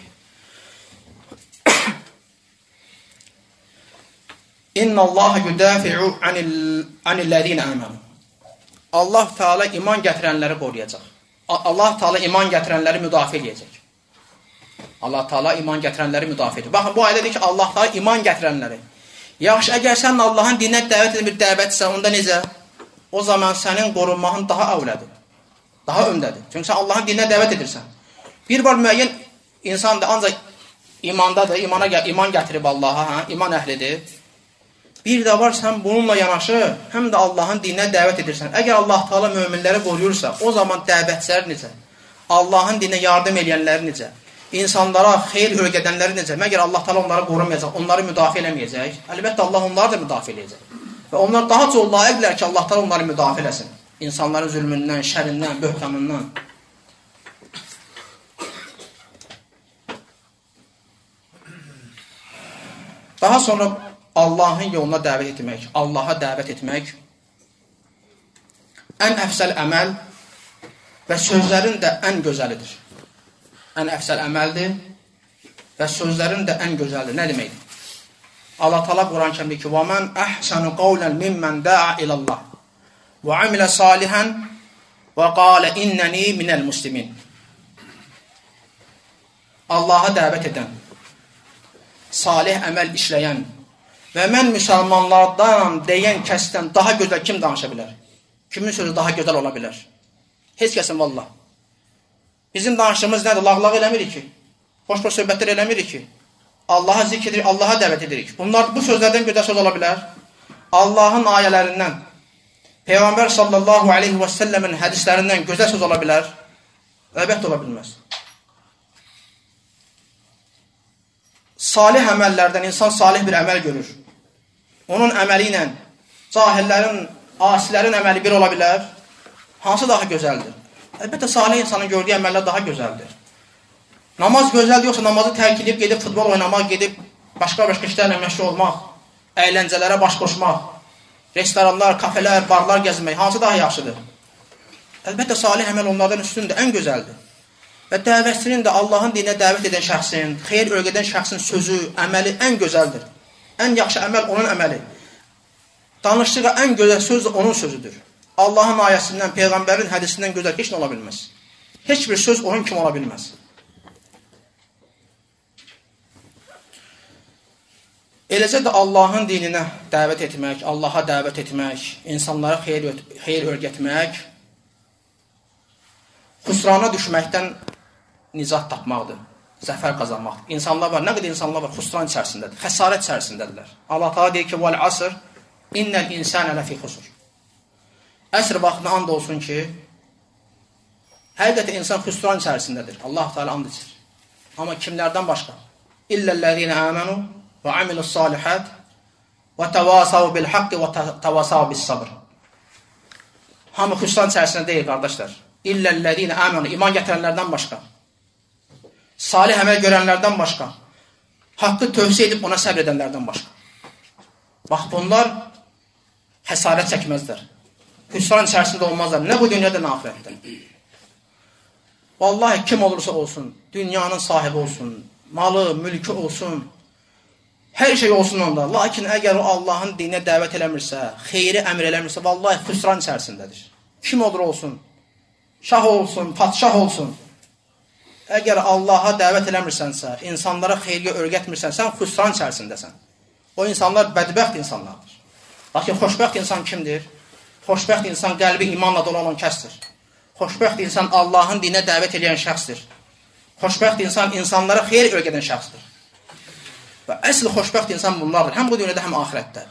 İnna Allah yudafi'u anillezine amanu. Allah Taala iman gətirənləri qoruyacaq. Allah Taala iman gətirənləri müdafiə edəcək. Allah Taala iman gətirənləri müdafiə edir. Baxın, bu ayədə deyir ki, Allah Taala iman gətirənləri. Yaxşı, əgər sən Allahın dininə dəvət edən bir dəvətçisən, onda necə? O zaman sənin qorunmağın daha avlədir. Daha öndədir. Çünki sən Allahın dininə dəvət edirsən. Bir var müəyyən insan da ancaq imandadır, imana, iman gətirib Allaha, hə? İman əhlidir. Bir də var, sən bununla yanaşı, həm də Allahın dininə dəvət edirsən. Əgər Allah Taala möminləri qoruyursa, o zaman dəvətçilər necə? Allahın dininə yardım edənlər necə? İnsanlara xeyir öyrədənləri necə? Məgər Allah Taala onları qorumayacaq, onları müdafiə eləməyəcək? Əlbəttə Allah onları da müdafiə edəcək. Və onlar daha çox layiqdirlər ki, Allah Taala onları müdafiə eləsin. İnsanların zülmündən, şərindən, böhtanından. Daha sonra Allahın yoluna dəvət etmək, Allaha dəvət etmək ən əfsəl əməl və sözlərin də ən gözəlidir. Ən əfsəl əməldir və sözlərin də ən gözəlidir. Nə deməkdir? Allah Taala Quran-ı Kərimdə ki, "Və men ahsanu qawlan mimmen da'a ilallah və amila salihan və qala inneni minel muslimin." Allaha dəvət edən, salih əməl işləyən və mən müsəlmanlardan deyən kəsdən daha gözəl kim danışa bilər? Kimin sözü daha gözəl ola bilər? Heç kəsin vallah. Bizim danışdığımız nədir? Lağlaq eləmirik ki. Boş-boş söhbətlər eləmirik ki. Allaha zikr edirik, Allaha dəvət edirik. Bunlar bu sözlərdən gözəl söz ola bilər. Allahın ayələrindən, Peyğəmbər sallallahu aleyhi və səlləmin hədislərindən gözəl söz ola bilər. Əlbəttə ola bilməz. Salih əməllərdən insan salih bir əməl görür. Onun əməli ilə cahillərin, asilərin əməli bir ola bilər. Hansı daha gözəldir? Əlbəttə salih insanın gördüyü əməllər daha gözəldir. Namaz gözəldir, yoxsa namazı tərk edib, gedib futbol oynamaq, gedib başqa-başqa işlərlə məşğul olmaq, əyləncələrə baş qoşmaq, restoranlar, kafelər, barlar gəzmək, hansı daha yaxşıdır? Əlbəttə salih əməl onlardan üstündür, ən gözəldir. Və dəvətçinin də Allahın dininə dəvət edən şəxsin, xeyir öyrədən şəxsin sözü, əməli ən gözəldir. Ən yaxşı əməl onun əməli. Danışdığı ən gözəl söz də onun sözüdür. Allahın ayəsindən, Peyğəmbərin hədisindən gözəl heç nə ola bilməz. Heç bir söz onun kimi ola bilməz. Eləcə də Allahın dininə dəvət etmək, Allaha dəvət etmək, insanlara xeyir, xeyir öyrətmək, xüsrana düşməkdən nicat tapmaqdır, zəfər qazanmaqdır. İnsanlar var, nə qədər insanlar var, xüsran içərisindədir, xəsarət içərisindədirlər. Allah Taala deyir ki, "Vəl asr, innel insane lefi xusr." Əsr vaxtına and olsun ki, həqiqətən insan xüsran içərisindədir. Allah Taala and içir. Amma kimlərdən başqa? İllellezine amanu və amilus salihat və təvasav bil haqqi və təvasav bis sabr. Hamı xüsran içərisində deyil, qardaşlar. İllellezine amanu, iman gətirənlərdən başqa, salih əməl görənlərdən başqa, haqqı tövsiyə edib ona səbr edənlərdən başqa. Bax, bunlar həsarət çəkməzlər. Hüsran içərisində olmazlar. Nə bu dünyada, nə axirətdə. Vallahi kim olursa olsun, dünyanın sahibi olsun, malı, mülkü olsun, hər şey olsun onda. Lakin əgər o Allahın dininə dəvət eləmirsə, xeyri əmr eləmirsə, vallahi hüsran içərisindədir. Kim olur olsun, şah olsun, padşah olsun. Əgər Allaha dəvət eləmirsənsə, insanlara xeyri öyrətmirsən, sən xüsran içərisindəsən. O insanlar bədbəxt insanlardır. Lakin xoşbəxt insan kimdir? Xoşbəxt insan qəlbi imanla dolu olan kəsdir. Xoşbəxt insan Allahın dininə dəvət edən şəxsdir. Xoşbəxt insan insanlara xeyir öyrədən şəxsdir. Və əsl xoşbəxt insan bunlardır. Həm bu dünyada, həm axirətdə.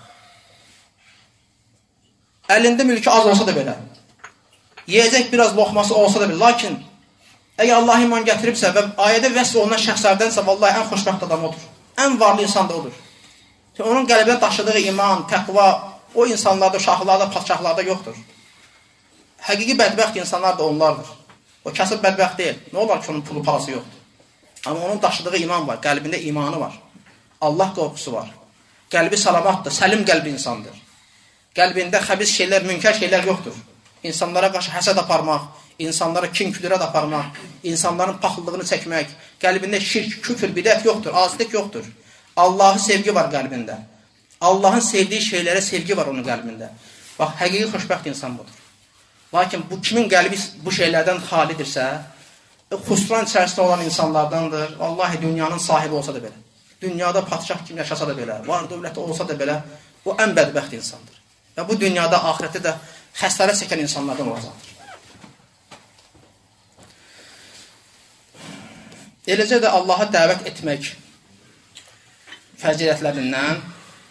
Əlində mülkü az olsa da belə, yiyəcək biraz loxması olsa da belə, lakin Əgər Allah iman gətiribsə və ayədə vəsb olunan şəxslərdənsə, vallahi ən xoşbəxt adam odur. Ən varlı insan da odur. Onun qəlbinə daşıdığı iman, təqva o insanlarda, şahlarda, padşahlarda yoxdur. Həqiqi bədbəxt insanlar da onlardır. O kasıb bədbəxt deyil. Nə olar ki, onun pulu parası yoxdur. Amma onun daşıdığı iman var, qəlbində imanı var. Allah qorxusu var. Qəlbi salamatdır, səlim qəlbi insandır. Qəlbində xəbis şeylər, münkər şeylər yoxdur. İnsanlara qarşı həsəd aparmaq, insanlara kin-küdürət aparmaq, insanların paxıllığını çəkmək, qəlbində şirk, küfür, bidət yoxdur, asilik yoxdur. Allahı sevgi var qəlbində. Allahın sevdiyi şeylərə sevgi var onun qəlbində. Bax, həqiqi xoşbəxt insan budur. Lakin bu kimin qəlbi bu şeylərdən xalidirsə, xusran içərisində olan insanlardandır. Vallahi dünyanın sahibi olsa da belə, dünyada padşah kimi yaşasa da belə, var dövləti olsa da belə, o ən bədbəxt insandır. Və bu dünyada, ahirətdə də xəsarət çəkən insanlardan olacaqdır. Eləcə də Allaha dəvət etmək fəzilətlərindən,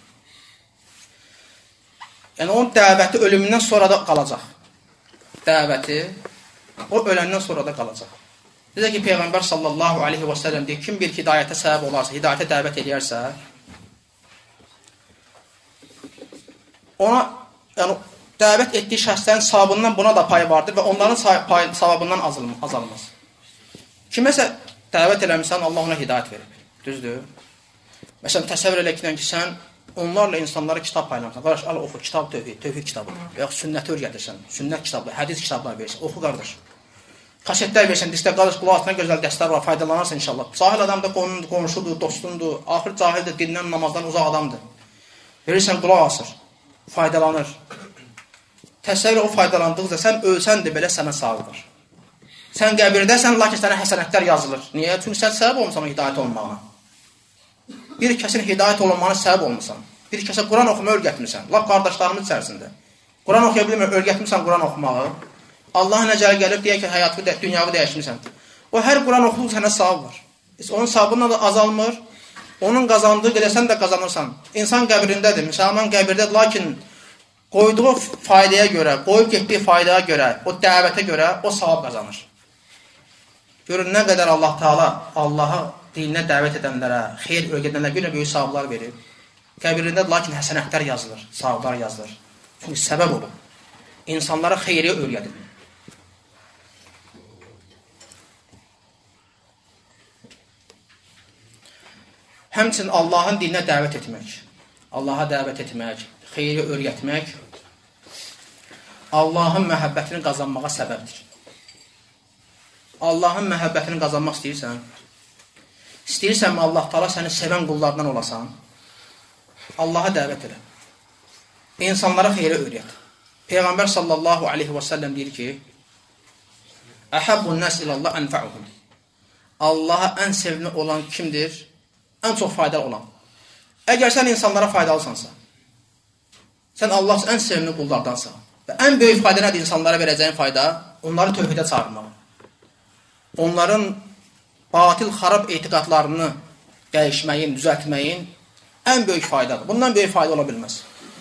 yəni onun dəvəti ölümündən sonra da qalacaq. Dəvəti o öləndən sonra da qalacaq. Necə ki, Peyğəmbər sallallahu aleyhi və səlləm deyir, kim bir hidayətə səbəb olarsa, hidayətə dəvət edərsə, ona, yəni, dəvət etdiyi şəxslərin savabından buna da payı vardır və onların savabından azalmaz. Kiməsə dəvət eləmişsən, Allah ona hidayət verib. Düzdür? Məsələn, təsəvvür elə ki, sən onlarla insanlara kitab paylamısan. Qardaş, al, oxu, kitab tövhid, tövhid kitabı. Və yaxud sünnəti öyrədirsən, sünnət kitabı, hədis kitabları verirsən, oxu, qardaş. Kasetlər versən, diskdə qardaş, qulaq altına gözəl dəstlər var, faydalanarsan inşallah. Cahil adam da qonşudur, dostundur, axır cahil də dindən, namazdan uzaq adamdır. Verirsən, qulaq asır, faydalanır. Təsəvvür o faydalandıqca sən ölsən də belə sənə sağlıdır. Sən qəbirdəsən, lakin sənə həsənətlər yazılır. Niyə? Çünki sən səbəb olmuşsan o hidayət olmağına. Bir kəsin hidayət olunmağına səbəb olmuşsan. Bir kəsə Quran oxumu öyrətmirsən. Lap qardaşlarımız içərisində. Quran oxuya bilmir, öyrətmirsən Quran oxumağı. Allahın əcəli gəlib deyək ki, həyatı, dünyavı dəyişmirsən. O hər Quran oxuduğu sənə savab var. Onun savabından da azalmır. Onun qazandığı qədər sən də qazanırsan. İnsan qəbrindədir, müsəlman qəbirdədir, lakin qoyduğu faydaya görə, qoyub getdiyi faydaya görə, o dəvətə görə o savab qazanır. Görün, nə qədər Allah Teala Allah'a dininə dəvət edənlərə, xeyr öyrədənlərə görə böyük savablar verir. Qəbrindədir, lakin həsənətlər yazılır, savablar yazılır. Çünki səbəb olur. İnsanlara xeyri öyrədir. Həmçinin Allahın dininə dəvət etmək, Allaha dəvət etmək, xeyri öyrətmək, Allahın məhəbbətini qazanmağa səbəbdir. Allahın məhəbbətini qazanmaq istəyirsən, istəyirsənmi Allah Teala səni sevən qullardan olasan, Allaha dəvət elə. İnsanlara xeyri öyrət. Peyğəmbər sallallahu aleyhi və səlləm deyir ki, Əhəbbun nəs ilallah ənfəuhum. Allaha ən sevimli olan kimdir? Ən çox faydalı olan. Əgər sən insanlara faydalısansa, sən Allah ən sevimli qullardansan və ən böyük fayda nədir insanlara verəcəyin fayda? Onları tövhidə çağırmaq. Onların batil, xarab etiqadlarını dəyişməyin, düzəltməyin ən böyük faydadır. Bundan böyük fayda ola bilməz.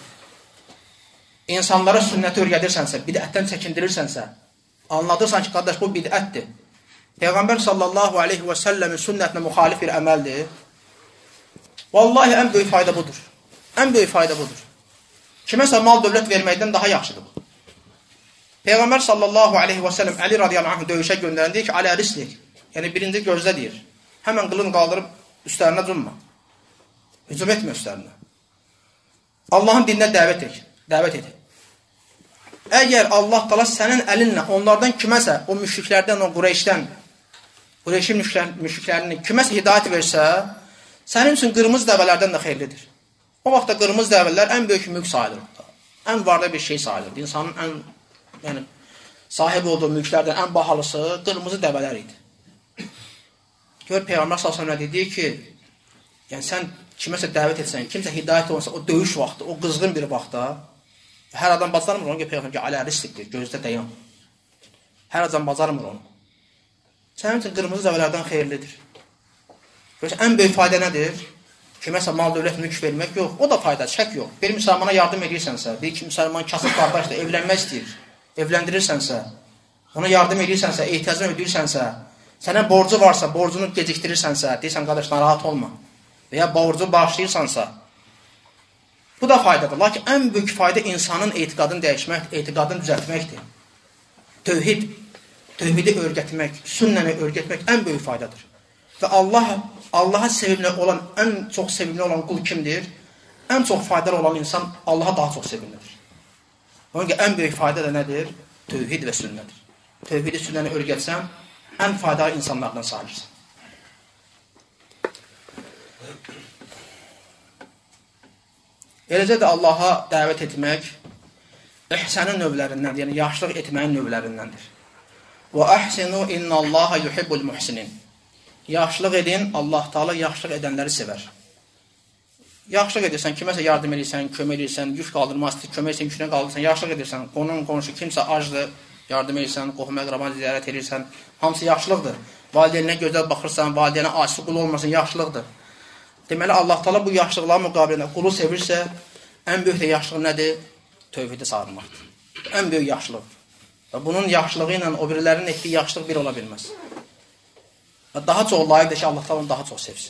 İnsanlara sünnəti öyrədirsənsə, bidətdən çəkindirirsənsə, anladırsan ki, qardaş, bu bidətdir. Peyğəmbər sallallahu aleyhi və səlləmin sünnətinə müxalif bir əməldir. Vallahi ən böyük fayda budur. Ən böyük fayda budur. Kiməsə mal dövlət verməkdən daha yaxşıdır bu. Peyğəmbər sallallahu aleyhi və səlləm Əli radiyallahu anh döyüşə göndərən deyir ki, Əli ərislik. Yəni birinci gözlə deyir. Həmən qılın qaldırıb üstlərinə cunma. Hücum etmə üstlərinə. Allahın dininə dəvət et. Dəvət et. Əgər Allah Teala sənin əlinlə onlardan kiməsə, o müşriklərdən, o Qureyşdən, Qureyşin müşriklərinin kiməsə hidayət versə, sənin üçün qırmızı dəvələrdən də xeyirlidir. O vaxtda qırmızı dəvələr ən böyük mülk sayılır. Ən varlı bir şey sayılır. İnsanın ən, yəni, sahib olduğu mülklərdən ən bahalısı qırmızı dəvələr idi. Gör, Peyğəmbər sallallahu əleyhi və səlləm deyir ki, yəni sən kiməsə dəvət etsən, kimsə hidayət olunsa, o döyüş vaxtı, o qızğın bir vaxtda, hər adam bacarmır onu ki, Peyğəmbər ki, alə rislikdir, gözdə dayan. Hər adam bacarmır onu. Sənin üçün qırmızı dəvələrdən xeyirlidir. Görürsə, ən böyük fayda nədir? Kiməsə mal dövlət mülk vermək yox, o da fayda, çək yox. Bir müsəlmana yardım edirsənsə, bir ki, müsəlman kasıb qardaşdır, evlənmək istəyir, evləndirirsənsə, ona yardım edirsənsə, ehtiyacını ödəyirsənsə, Sənə borcu varsa, borcunu gecikdirirsənsə, deyirsən, qardaş, narahat olma. Və ya borcu bağışlayırsansa, bu da faydadır. Lakin ən böyük fayda insanın etiqadını dəyişmək, etiqadını düzəltməkdir. Tövhid, tövhidi öyrətmək, sünnəni öyrətmək ən böyük faydadır. Və Allah, Allaha sevimli olan, ən çox sevimli olan qul kimdir? Ən çox faydalı olan insan Allaha daha çox sevimlidir. Onun ki, ən böyük fayda da nədir? Tövhid və sünnədir. Tövhidi sünnəni öyrətsən, ən faydalı insanlardan sayılırsan. Eləcə də Allaha dəvət etmək ihsanın növlərindəndir, yəni yaxşılıq etməyin növlərindəndir. Və əhsinu innallaha yuhibbul muhsinin. Yaxşılıq edin, Allah Taala yaxşılıq edənləri sevər. Yaxşılıq edirsən, kiməsə yardım edirsən, kömək edirsən, yük qaldırmaq istəyir, kömək edirsən, yükünə qaldırırsan, yaxşılıq edirsən, qonun, qonşu, kimsə acdır, yardım edirsən, qohum əqraban ziyarət edirsən, hamısı yaxşılıqdır. Valideyninə gözəl baxırsan, valideynə asi qul olmasın, yaxşılıqdır. Deməli, Allah Taala bu yaxşılıqların müqabilində qulu sevirsə, ən böyük də yaxşılıq nədir? Tövhidi sarılmaqdır. Ən böyük yaxşılıq. Və bunun yaxşılığı ilə o birilərinin etdiyi yaxşılıq bir ola bilməz. Və daha çox layiqdir ki, Allah Taala onu daha çox sevsin.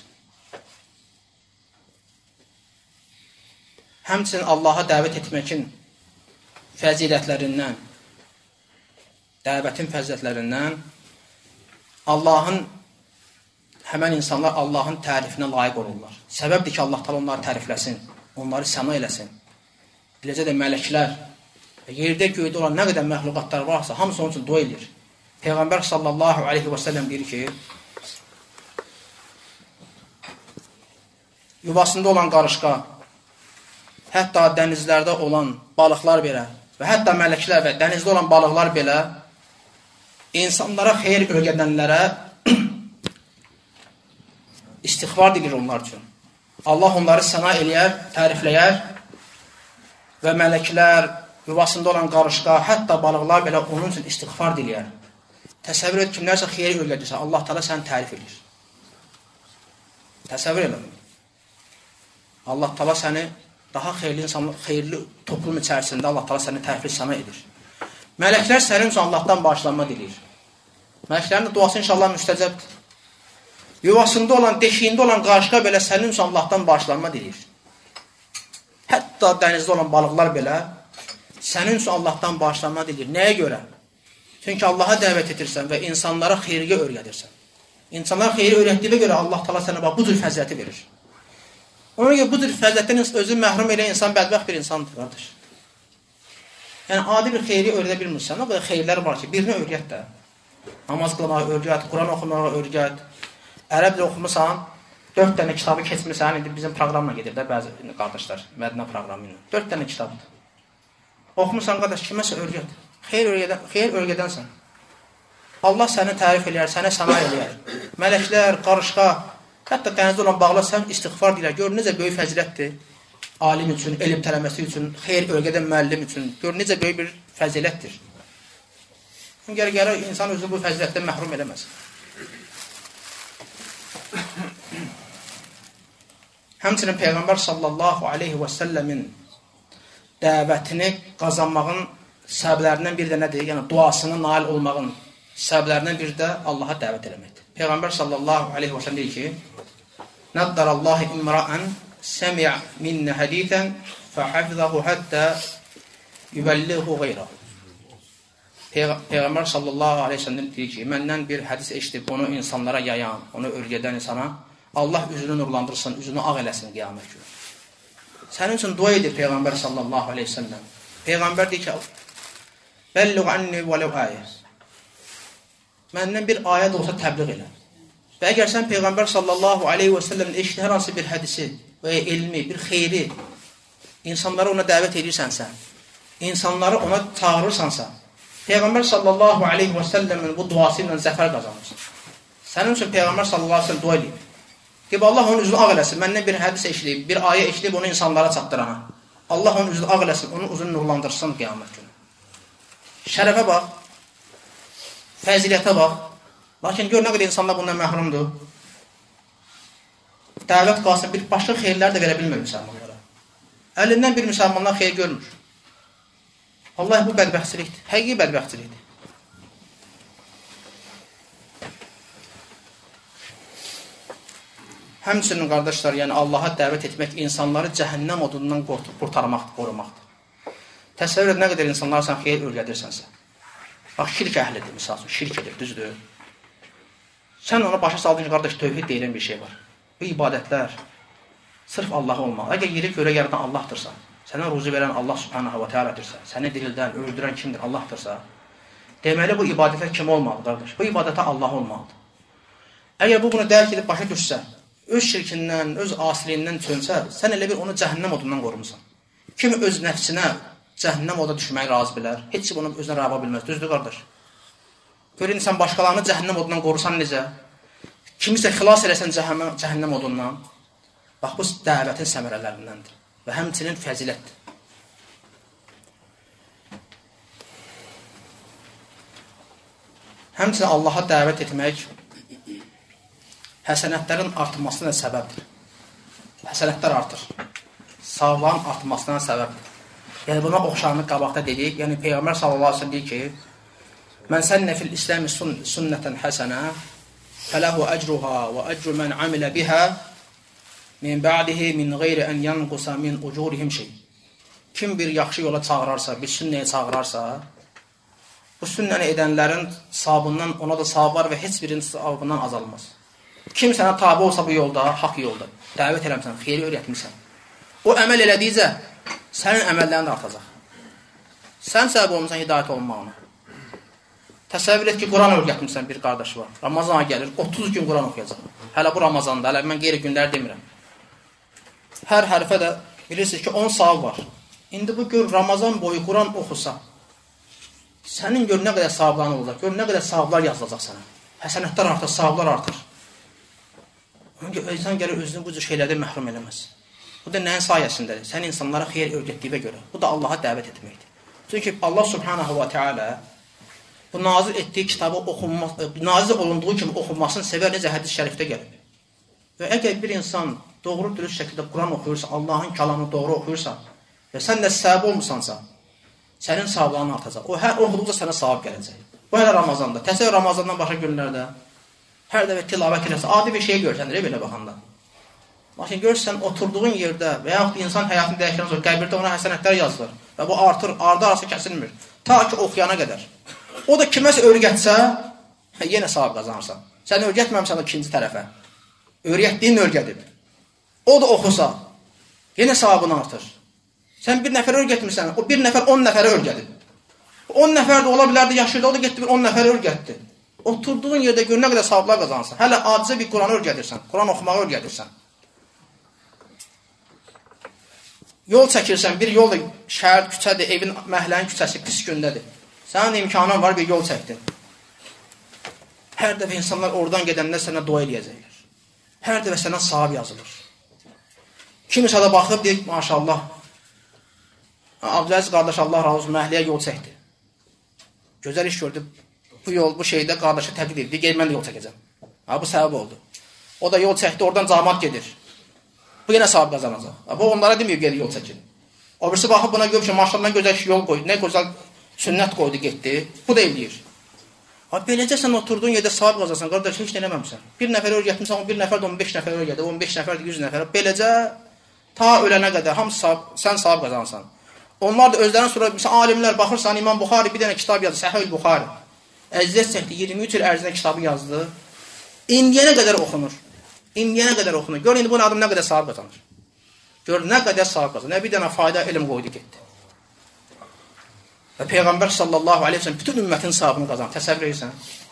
Həmçinin Allaha dəvət etməkin fəzilətlərindən, dəvətin fəzilətlərindən Allahın, həmən insanlar Allahın tərifinə layiq olurlar. Səbəbdir ki, Allah Taala onları tərifləsin, onları səna eləsin. Eləcə də mələklər, yerdə göydə olan nə qədər məxluqatlar varsa, hamısı onun üçün dua edir. Peyğəmbər sallallahu aleyhi və səlləm deyir ki, yuvasında olan qarışqa, hətta dənizlərdə olan balıqlar belə və hətta mələklər və dənizdə olan balıqlar belə insanlara xeyir öyrədənlərə istiğfar dilir onlar üçün. Allah onları səna eləyər, tərifləyər və mələklər, yuvasında olan qarışqa, hətta balıqlar belə onun üçün istiğfar diləyər. Təsəvvür et, kimlərsə xeyir öyrədirsə, Allah Taala səni tərif edir. Təsəvvür edin. Allah Taala səni daha xeyirli insanlar, xeyirli toplum içərisində Allah Taala səni tərifli səma edir. Mələklər sənin üçün Allahdan bağışlanma dilir. Mələklərin duası inşallah müstəcəbdir. Yuvasında olan, deşiyində olan qarışqa belə sənin üçün Allahdan bağışlanma dilir. Hətta dənizdə olan balıqlar belə sənin üçün Allahdan bağışlanma dilir. Nəyə görə? Çünki Allaha dəvət edirsən və insanlara xeyirə öyrədirsən. İnsanlara xeyri öyrətdiyinə görə Allah Taala sənə bax bu cür fəziləti verir. Ona görə bu cür fəzilətdən özü məhrum edən insan bədbəxt bir insandır, qardaş. Yəni, adi bir xeyri öyrədə bilmirsən, o qədər xeyirlər var ki, birini öyrət də. Namaz qılmağı öyrət, Quran oxumağı öyrət. Ərəblə oxumusan, dörd dənə kitabı keçmirsən, indi bizim proqramla gedir də bəzi qardaşlar, Mədinə proqramı ilə. Dörd dənə kitabdır. Oxumusan, qardaş, kiməsə öyrət. Xeyr öyrədən, xeyr öyrədənsən. Allah səni tərif eləyər, sənə səna eləyər. Mələklər, qarışqa, hətta dənizdə olan bağlar sən istiğfar deyilər. Gör, necə böyük fəzilətdir. Alim üçün, elm tələməsi üçün, xeyr öyrədən müəllim üçün. Gör, necə böyük bir fəzilətdir. Gələ-gələ insan özü bu fəzilətdən məhrum eləməz. Həmçinin Peyğəmbər sallallahu aleyhi və səlləmin dəvətini qazanmağın səbəblərindən bir də nədir? Yəni, duasına nail olmağın səbəblərindən bir də Allaha dəvət eləməkdir. Peyğəmbər sallallahu aleyhi və səlləm deyir ki, Nəddərəllahi imra'an səmi' minnə hədithən fəhəfzəhu həttə yübəlliğu qeyrə. Peyğəmbər sallallahu aleyhi və səlləm deyir ki, məndən bir hədis eşidib, onu insanlara yayan, onu öyrədən insana, Allah üzünü nurlandırsın, üzünü ağ eləsin qiyamət günü. Sənin üçün dua edir Peyğəmbər sallallahu aleyhi və səlləm. Peyğəmbər deyir ki, bəlliğ anni vələv ayə. Məndən bir ayə də olsa təbliğ elə. Və əgər sən Peyğəmbər sallallahu aleyhi və səlləmin eşitdiyi hər hansı bir hədisi və ya elmi, bir xeyri insanlara ona dəvət edirsənsə, insanları ona çağırırsansa, Peyğəmbər sallallahu aleyhi və səlləmin bu duası ilə zəfər qazanırsan. Sənin üçün Peyğəmbər sallallahu aleyhi və səlləm dua edib. Deyib, Allah onun üzünü ağ eləsin. Məndən bir hədis eşləyib, bir ayə eşləyib onu insanlara çatdırana. Allah onun üzünü ağ eləsin, onun üzünü nurlandırsın qiyamət günü. Şərəfə bax, fəzilətə bax. Lakin gör, nə qədər insanlar bundan məhrumdur. Dəvət qalsın, bir başqa xeyirlər də verə bilmir müsəlmanlara. Əlindən bir müsəlmanlar xeyir görmür. Allah, bu bədbəxtçilikdir, həqiqi bədbəxtçilikdir. Həmçinin qardaşlar, yəni Allaha dəvət etmək insanları cəhənnəm odundan qurtarmaqdır, qorumaqdır. Təsəvvür et, nə qədər insanlar sən xeyir öyrədirsənsə. Bax, şirk əhlidir, misal üçün, şirk edir, düzdür. Sən ona başa saldın ki, qardaş, tövhid deyilən bir şey var. Bu ibadətlər sırf Allah olmalı. Əgər yeri görə yaradan Allahdırsa, sənə ruzi verən Allah subhanahu wa ta'aladirsə, səni dirildən, öldürən kimdir? Allahdırsa, deməli, bu ibadətlər kim olmalı, qardaş? Bu ibadətə Allah olmalıdır. Əgər bu, bunu dərk edib başa düşsə, öz şirkindən, öz asiliyindən çönsə, sən elə bir onu cəhənnəm odundan qorumusan. Kimi öz nəfsinə cəhənnəm oda düşməyi razı bilər, heç bunu özünə rava bilməz. Düzdür, qardaş? Görün, sən başqalarını cəhənnəm odundan qorusan necə? Kimisə xilas eləsən cəhənnəm odundan. Bax, bu dəvətin səmərələrindəndir və həmçinin fəzilətdir. Həmçinin Allaha dəvət etmək həsənətlərin artmasına səbəbdir. Həsənətlər artır. Savabların artmasına səbəbdir. Yəni, buna oxşarlıq qabaqda dedik. Yəni, Peyğəmbər sallallahu aleyhi ve sellem deyir ki, Mən sənnə fil İsləmi sünnətən həsənə fələhu əcruha və əcru mən amilə bihə min ba'dihi min qeyri ən yanqusa min ucurihim şey. Kim bir yaxşı yola çağırarsa, bir sünnəyə çağırarsa, bu sünnəni edənlərin savabından ona da savab var və heç birinin savabından azalmaz. Kim sənə tabi olsa bu yolda, haqq yolda, dəvət eləmsən, xeyri öyrətmirsən, o əməl elədikcə sənin əməllərin də artacaq. Sən səbəb olmuşsan hidayət olmağına. Təsəvvür et ki, Quran öyrətmirsən bir qardaşı var. Ramazana gəlir, otuz gün Quran oxuyacaq. Hələ bu Ramazanda, hələ mən qeyri günlər demirəm. Hər hərfə də bilirsiniz ki, on savab var. İndi bu gör, Ramazan boyu Quran oxusa, sənin gör nə qədər savabların olacaq, gör nə qədər savablar yazılacaq sənə. Həsənətlər artır, savablar artır. Çünki insan gəlir özünü bu cür şeylərdə məhrum eləməz. Bu da nəyin sayəsindədir? Sən insanlara xeyir öyrətdiyinə görə. Bu da Allaha dəvət etməkdir. Çünki Allah subhanahu wa ta'ala bu nazil etdiyi kitabı oxunma, nazil olunduğu kimi oxunmasını sevər, necə hədis şərifdə gəlib. Və əgər bir insan doğru dürüst şəkildə Quran oxuyursa, Allahın kəlamını doğru oxuyursa və sən də səbəb olmursansa, sənin savabların artacaq. O hər oxuduqca sənə savab gələcək. Bu hələ Ramazanda. Təsəvvür Ramazandan başqa günlərdə hər dəfə tilavət eləsə, adi bir şey görsəndir, belə baxanda. Lakin görürsən, oturduğun yerdə və yaxud insan həyatını dəyişən sonra qəbirdə ona həsənətlər yazılır və bu artır, ardı arası kəsilmir. Ta ki, oxuyana qədər. O da kiməsə öyrətsə, yenə savab qazanırsan. Sən öyrətməmsən o ikinci tərəfə. Öyrətdiyin öyrədib. O da oxusa, yenə savabını artır. Sən bir nəfər öyrətmirsən, o bir nəfər on nəfərə öyrədib. on nəfər də ola bilərdi, yaşıydı, o da getdi bir on nəfərə öyrətdi. Oturduğun yerdə gör nə qədər savablar qazanırsan. Hələ adicə bir Quranı öyrədirsən, Quran oxumağı öyrədirsən. Yol çəkirsən, bir yol da şəhər küçədir, evin, məhəllənin küçəsi pis gündədir. Sənin imkanın var, bir yol çəkdin. Hər dəfə insanlar oradan gedəndə sənə dua eləyəcəklər. Hər dəfə sənə savab yazılır. Kimisə də baxıb, deyir, maşallah, Abdüləziz qardaş Allah razı olsun, məhəlləyə yol çəkdi. Gözəl iş gördü. Bu yol, bu şeydə qardaşa təbliğ edildi, gel mən də yol çəkəcəm. Ha, bu səbəb oldu. O da yol çəkdi, oradan cəmaət gedir. Bu yenə savab qazanacaq. Bu onlara deməyib, gel yol çəkin. O birisi baxıb buna görür ki, maşallah gözəl yol qoydu, nə gözəl sünnət qoydu, getdi. Bu da eləyir. Beləcə sən oturduğun yerdə savab qazansan, qardaş, heç nə eləməmsən. Bir nəfər öyrətmirsən, on bir nəfər də on beş nəfər öyrədi, on beş nəfər də yüz nəfər. Beləcə ta ölənə qədər hamısı savab, sən savab qazansan. Onlar da özlərini sonra, məsələn, alimlər baxırsan, İmam Buxari bir dənə kitab yazdı, Səhih Buxari. Əziyyət çəkdi, iyirmi üç il ərzində kitabı yazdı. İndiyənə qədər oxunur. İndiyənə qədər oxunur. Gör, indi bu adam nə qədər savab qazanır. Gör, nə qədər savab qazanır. Nə bir dənə fayda elm qoydu, getdi. Və Peyğəmbər sallallahu aleyhi ve sellem bütün ümmətin savabını qazanır. Təsəvvür edirsən.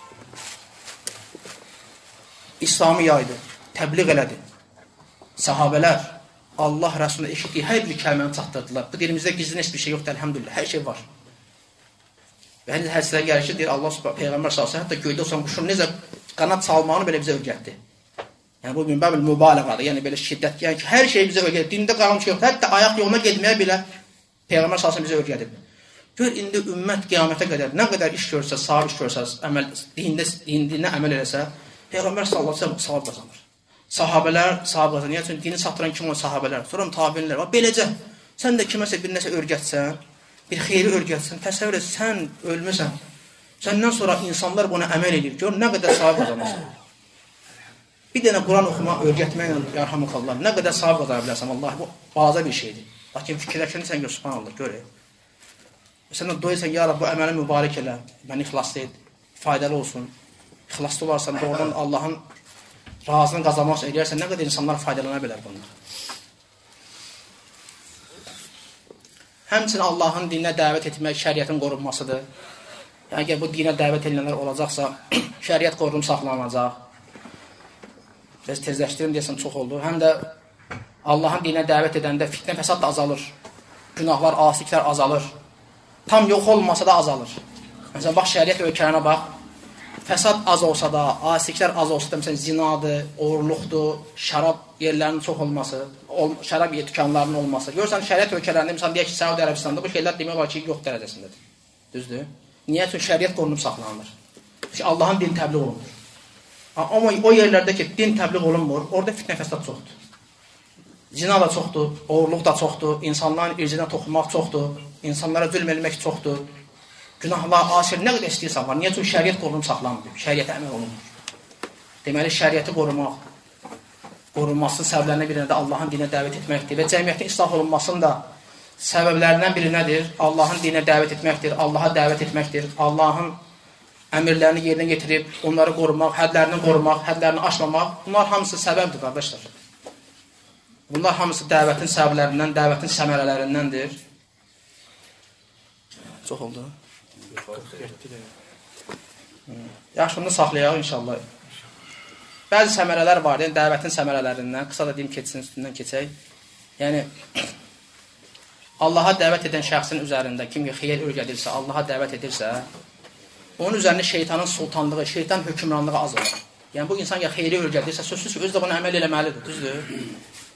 İslamı yaydı, təbliğ elədi. Sahabələr Allah Rəsulündə eşitdiyi hər bir kəlməni çatdırdılar. Bu dilimizdə gizlin heç bir şey yoxdur, əlhəmdülillah. Hər şey var. Və hələ hədislərə gəlir ki, deyir Allah Peyğəmbər sallallahu aleyhi ve sellem hətta göydə olsan quşun necə qanat salmağını belə bizə öyrətdi. Yəni bu minbəbil mübaliğadır. Yəni belə şiddət, yəni ki, hər şey bizə öyrətdi. Dində qalmış yoxdur. Hətta ayaq yoluna getməyə belə Peyğəmbər sallallahu aleyhi ve sellem bizə öyrədib. Gör, indi ümmət qiyamətə qədər nə qədər iş görsə, savab iş görsə, əməl, dində, dində əməl eləsə, Peyğəmbər sallallahu aleyhi ve sellem savab qazanır. Sahabələr savab qazanır. Yəni, üçün dini çatdıran kim olan sahabələr, sonra tabinlər var. Beləcə, sən də kiməsə bir nəsə öyrətsən, bir xeyri öyrətsən, təsəvvür et, sən ölməsən, səndən sonra insanlar buna əməl edir. Gör, nə qədər savab qazanırsan. Bir dənə Quran oxumaq, öyrətməklə, yarhamukallah, nə qədər savab qazana bilərsən, vallahi, bu balaca bir şeydir. Lakin fikirləşirsən, gör, subhanallah, gör. Sən də doyursan, ya Rab, bu əməli mübarək elə, məni ixlaslı et, faydalı olsun. İxlaslı olarsan, doğrudan Allahın razını qazanmaq üçün eləyərsən, nə qədər insanlar faydalana bilər bunlar. Həmçinin Allahın dininə dəvət etmək şəriətin qorunmasıdır. Yəni ki, bu dinə dəvət edilənlər olacaqsa, şəriət qorunub saxlanacaq. Biraz tezləşdirim deyəsən, çox oldu. Həm də Allahın dininə dəvət edəndə fitnə fəsad da azalır. Günahlar, asiklər azalır. Tam yox olmasa da azalır. Məsələn, bax, şəriət ölkələrinə bax. Fəsad az olsa da, asiklər az olsa da, məsələn, zinadır, oğurluqdur, şərab yerlərinin çox olması, ol, şərab dükanlarının olması. Görürsən, şəriət ölkələrində, məsələn, deyək ki, Səudi Ərəbistanda bu şeylər demək var ki, yox dərəcəsindədir. Düzdür? Niyə? Çünki şəriət qorunub saxlanılır. Çünki Allahın dini təbliğ olunur. Amma o yerlərdə ki, din təbliğ olunmur, orada fitnə fəsad çoxdur. Zina da çoxdur, oğurluq da çoxdur, insanların irzinə toxunmaq çoxdur, insanlara zülm etmək çoxdur. Günahlar, asir, nə qədər istəyirsən var. Niyə? Çünki şəriət qorunub saxlanmır. Şəriətə əməl olunmur. Deməli, şəriəti qorumaq, qorunmasının səbəblərindən birinə də Allahın dinə dəvət etməkdir və cəmiyyətin islah olunmasının da səbəblərindən biri nədir? Allahın dinə dəvət etməkdir, Allaha dəvət etməkdir, Allahın əmirlərini yerinə getirib, onları qorumaq, hədlərini qorumaq, hədlərini aşmamaq. Bunlar hamısı səbəbdir, qardaşlar. Bunlar hamısı dəvətin səbəblərindən, dəvətin səmərələrindəndir. Çox oldu. Yaxşı, bunu saxlayaq inşallah. Bəzi səmərələr var, yəni dəvətin səmərələrindən, qısa da deyim, keçsin, üstündən keçək. Yəni, Allaha dəvət edən şəxsin üzərində, kim ki, xeyir öyrədirsə, Allaha dəvət edirsə, onun üzərində şeytanın sultanlığı, şeytan hökümranlığı az olur. Yəni, bu insan ya xeyri öyrədirsə, sözsüz ki, özü də bunu əməl eləməlidir, düzdür?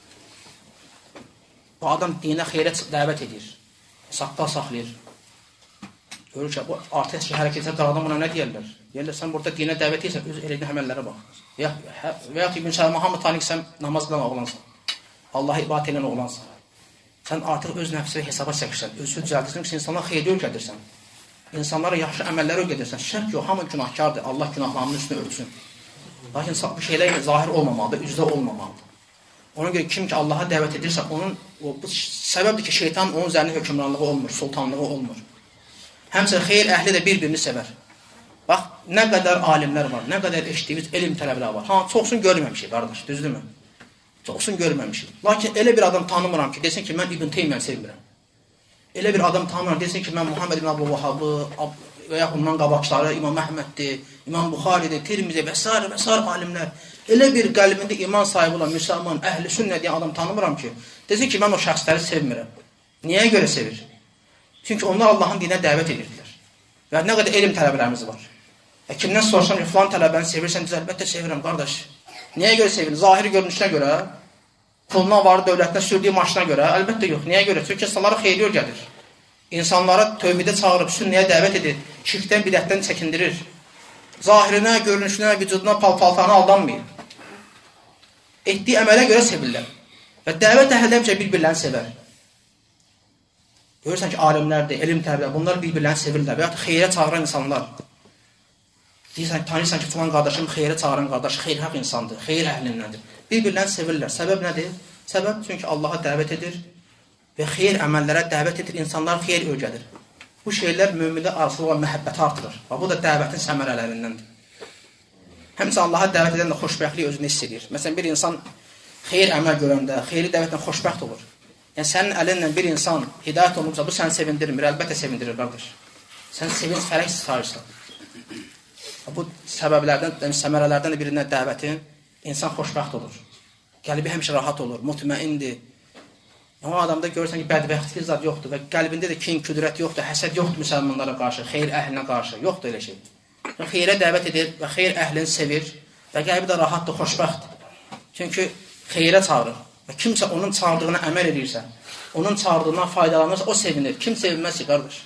Bu adam dinə xeyrə dəvət edir, saqda saxlayır. Görür ki, bu artıq hərəkət etsə, dağdan buna nə deyərlər? Deyərlər, sən burada dinə dəvət edirsən, öz eləyinə həməllərə bax. Və yaxud İbn Sələm, hamı tanıyırsan, namaz qılan oğlansan. Allaha ibadət edən oğlansan. Sən artıq öz nəfsi hesaba çəkirsən, özü düzəldirsən ki, insanlara xeyri öyrədirsən. İnsanlara yaxşı əməlləri öyrədirsən. Şək yox, hamı günahkardır, Allah günahlarının üstünü örtsün. Lakin bu şeylər zahir olmamalıdır, üzdə olmamalıdır. Ona görə kim ki, Allaha dəvət edirsə, onun, o, bu səbəbdir ki, şeytan onun üzərində hökümranlığı olmur, sultanlığı olmur. Həmçinin xeyir əhli də bir-birini sevər. Bax, nə qədər alimlər var, nə qədər eşitdiyimiz elm tələbələr var. Ha, çoxsun görməmişik, qardaş, düzdürmü? Çoxsun görməmişik. Lakin elə bir adam tanımıram ki, desin ki, mən İbn Teymiyəni sevmirəm. Elə bir adam tanımıram, desin ki, mən Muhammed ibn Abdülvahabı və ya ondan qabaqçıları İmam Əhməddir, İmam Buxaridir, Tirmizi və s. və s. alimlər. Elə bir qəlbində iman sahibi olan, müsəlman, əhl-i sünnə deyən adam tanımıram ki, desin ki, mən o şəxsləri sevmirəm. Niyə görə sevir? Çünki onlar Allahın dinə dəvət edirdilər. Və nə qədər elm tələbələrimiz var. E, kimdən sorsan, filan tələbəni sevirsən, düz əlbəttə sevirəm, qardaş. Niyə görə sevir? Zahiri görünüşünə görə, puluna var, dövlətinə sürdüyü maşına görə, əlbəttə yox. Niyə görə? Çünki insanlara xeyri öyrədir. İnsanlara tövhidə çağırıb, sünnəyə dəvət edir, şirkdən, bidətdən çəkindirir. Zahirinə, görünüşünə, vücuduna, pal-paltana aldanmayır. Etdiyi əmələ görə sevirlər. Və dəvət əhli həmişə bir-birlərini sevər. Görürsən ki, alimlərdir, elm tələbələr, bunlar bir-birlərini sevirlər və yaxud xeyrə çağıran insanlar. Deyirsən, tanıyırsan ki, filan qardaşım xeyrə çağıran qardaş, xeyirhaq insandır, xeyir əhlindəndir. Bir-birlərini sevirlər. Səbəb nədir? Səbəb çünki Allaha dəvət edir və xeyir əməllərə dəvət edir, insanlar xeyir öyrədir. Bu şeylər mümində arasında olan məhəbbəti artırır. Bu da dəvətin səmərələrindəndir. Həmçə Allaha dəvət edən də xoşbəxtliyi özünü hiss edir. Məsələn, bir insan xeyir əməl görəndə, xeyri dəvətlə xoşbəxt olur. Yəni, sənin əlinlə bir insan hidayət olunubsa, bu səni sevindirmir, əlbəttə sevindirir, qardaş. Sən sevinç, fərək sayırsan. Bu səbəblərdən, səmərələrdən də birindən dəvətin, insan xoşbəxt olur. Qəlbi həmişə rahat olur, mutmaindir. O adamda görürsən ki, bədbəxtlik zad yoxdur və qəlbində də kin, küdrət yoxdur, həsəd yoxdur müsəlmanlara qarşı, xeyr əhlinə qarşı, yoxdur elə şey. Xeyrə dəvət edir və xeyr əhlini sevir və qəlbi də rahatdır, xoşbəxtdir. Çünki xeyrə çağırır. Və kimsə onun çağırdığına əməl edirsə, onun çağırdığından faydalanırsa, o sevinir. Kim sevinməz ki, qardaş?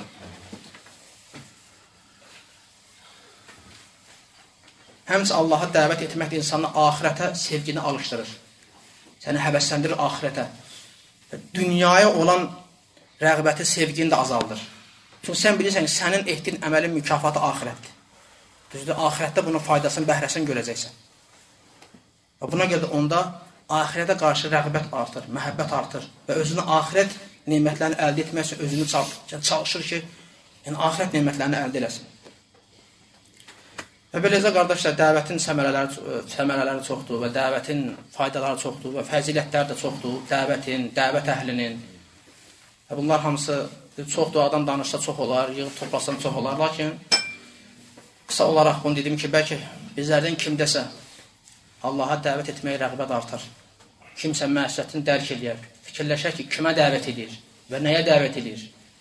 Həmçə Allaha dəvət etməklə insanı axirətə sevgini alışdırır. Səni həvəsləndirir axirətə. Və dünyaya olan rəğbəti, sevgini də azaldır. Çünki sən bilirsən ki, sənin etdiyin əməlin mükafatı axirətdir. Düzdür, axirətdə bunun faydasını, bəhrəsini görəcəksən. Və buna görə də onda axirətə qarşı rəğbət artır, məhəbbət artır və özünü axirət nemətlərini əldə etmək üçün özünü çalışır ki, yəni axirət nemətlərini əldə eləsin. Və beləcə, qardaşlar, dəvətin səmərələri, səmərələri çoxdur və dəvətin faydaları çoxdur və fəzilətləri də çoxdur, dəvətin, dəvət əhlinin. Və bunlar hamısı çoxdur, adam danışsa çox olar, yığıb toplasan çox olar. Lakin qısa olaraq bunu dedim ki, bəlkə bizlərdən kimdəsə Allaha dəvət etməyə rəğbət artar. Kimsə məsuliyyətini dərk eləyər, fikirləşər ki, kimə dəvət edir və nəyə dəvət edir.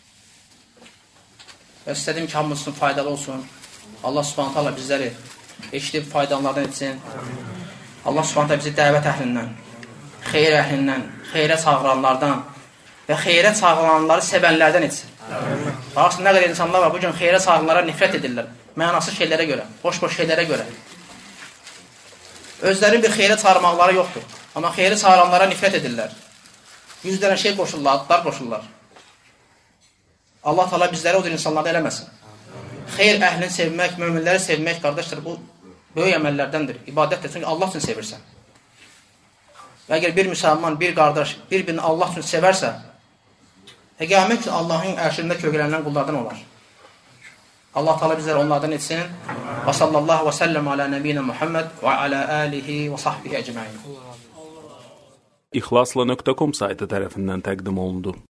Və istədim ki, hamımız üçün faydalı olsun. Allah Subhanahu taala bizləri eşidib faydalardan etsin. Allah Subhanahu taala bizi dəvət əhlindən, xeyir əhlindən, xeyrə çağıranlardan və xeyrə çağıranları sevənlərdən etsin. Baxın, nə qədər insanlar var, bugün xeyrə çağıranlara nifrət edirlər. Mənasız şeylərə görə, boş-boş şeylərə görə. Özləri bir xeyrə çağırmaqları yoxdur. Amma xeyri çağıranlara nifrət edirlər. Yüz dənə şey qoşurlar, adlar qoşurlar. Allah Teala bizləri o cür insanlarda eləməsin. Xeyr əhlini sevmək, möminləri sevmək, qardaşlar, bu böyük əməllərdəndir, ibadətdir. Çünki Allah üçün sevirsən. Və əgər bir müsəlman, bir qardaş, bir-birini Allah üçün sevərsə, qiyamət üçün Allahın ərşində köklənilən qullardan olar. Allah Teala bizləri onlardan etsin. Və sallallahu və səlləm alə nəbiyinə Muhammed və alə alihi və sahbihi əcməin. İxlasla nöqtə com saytı tərəfindən təqdim olundu.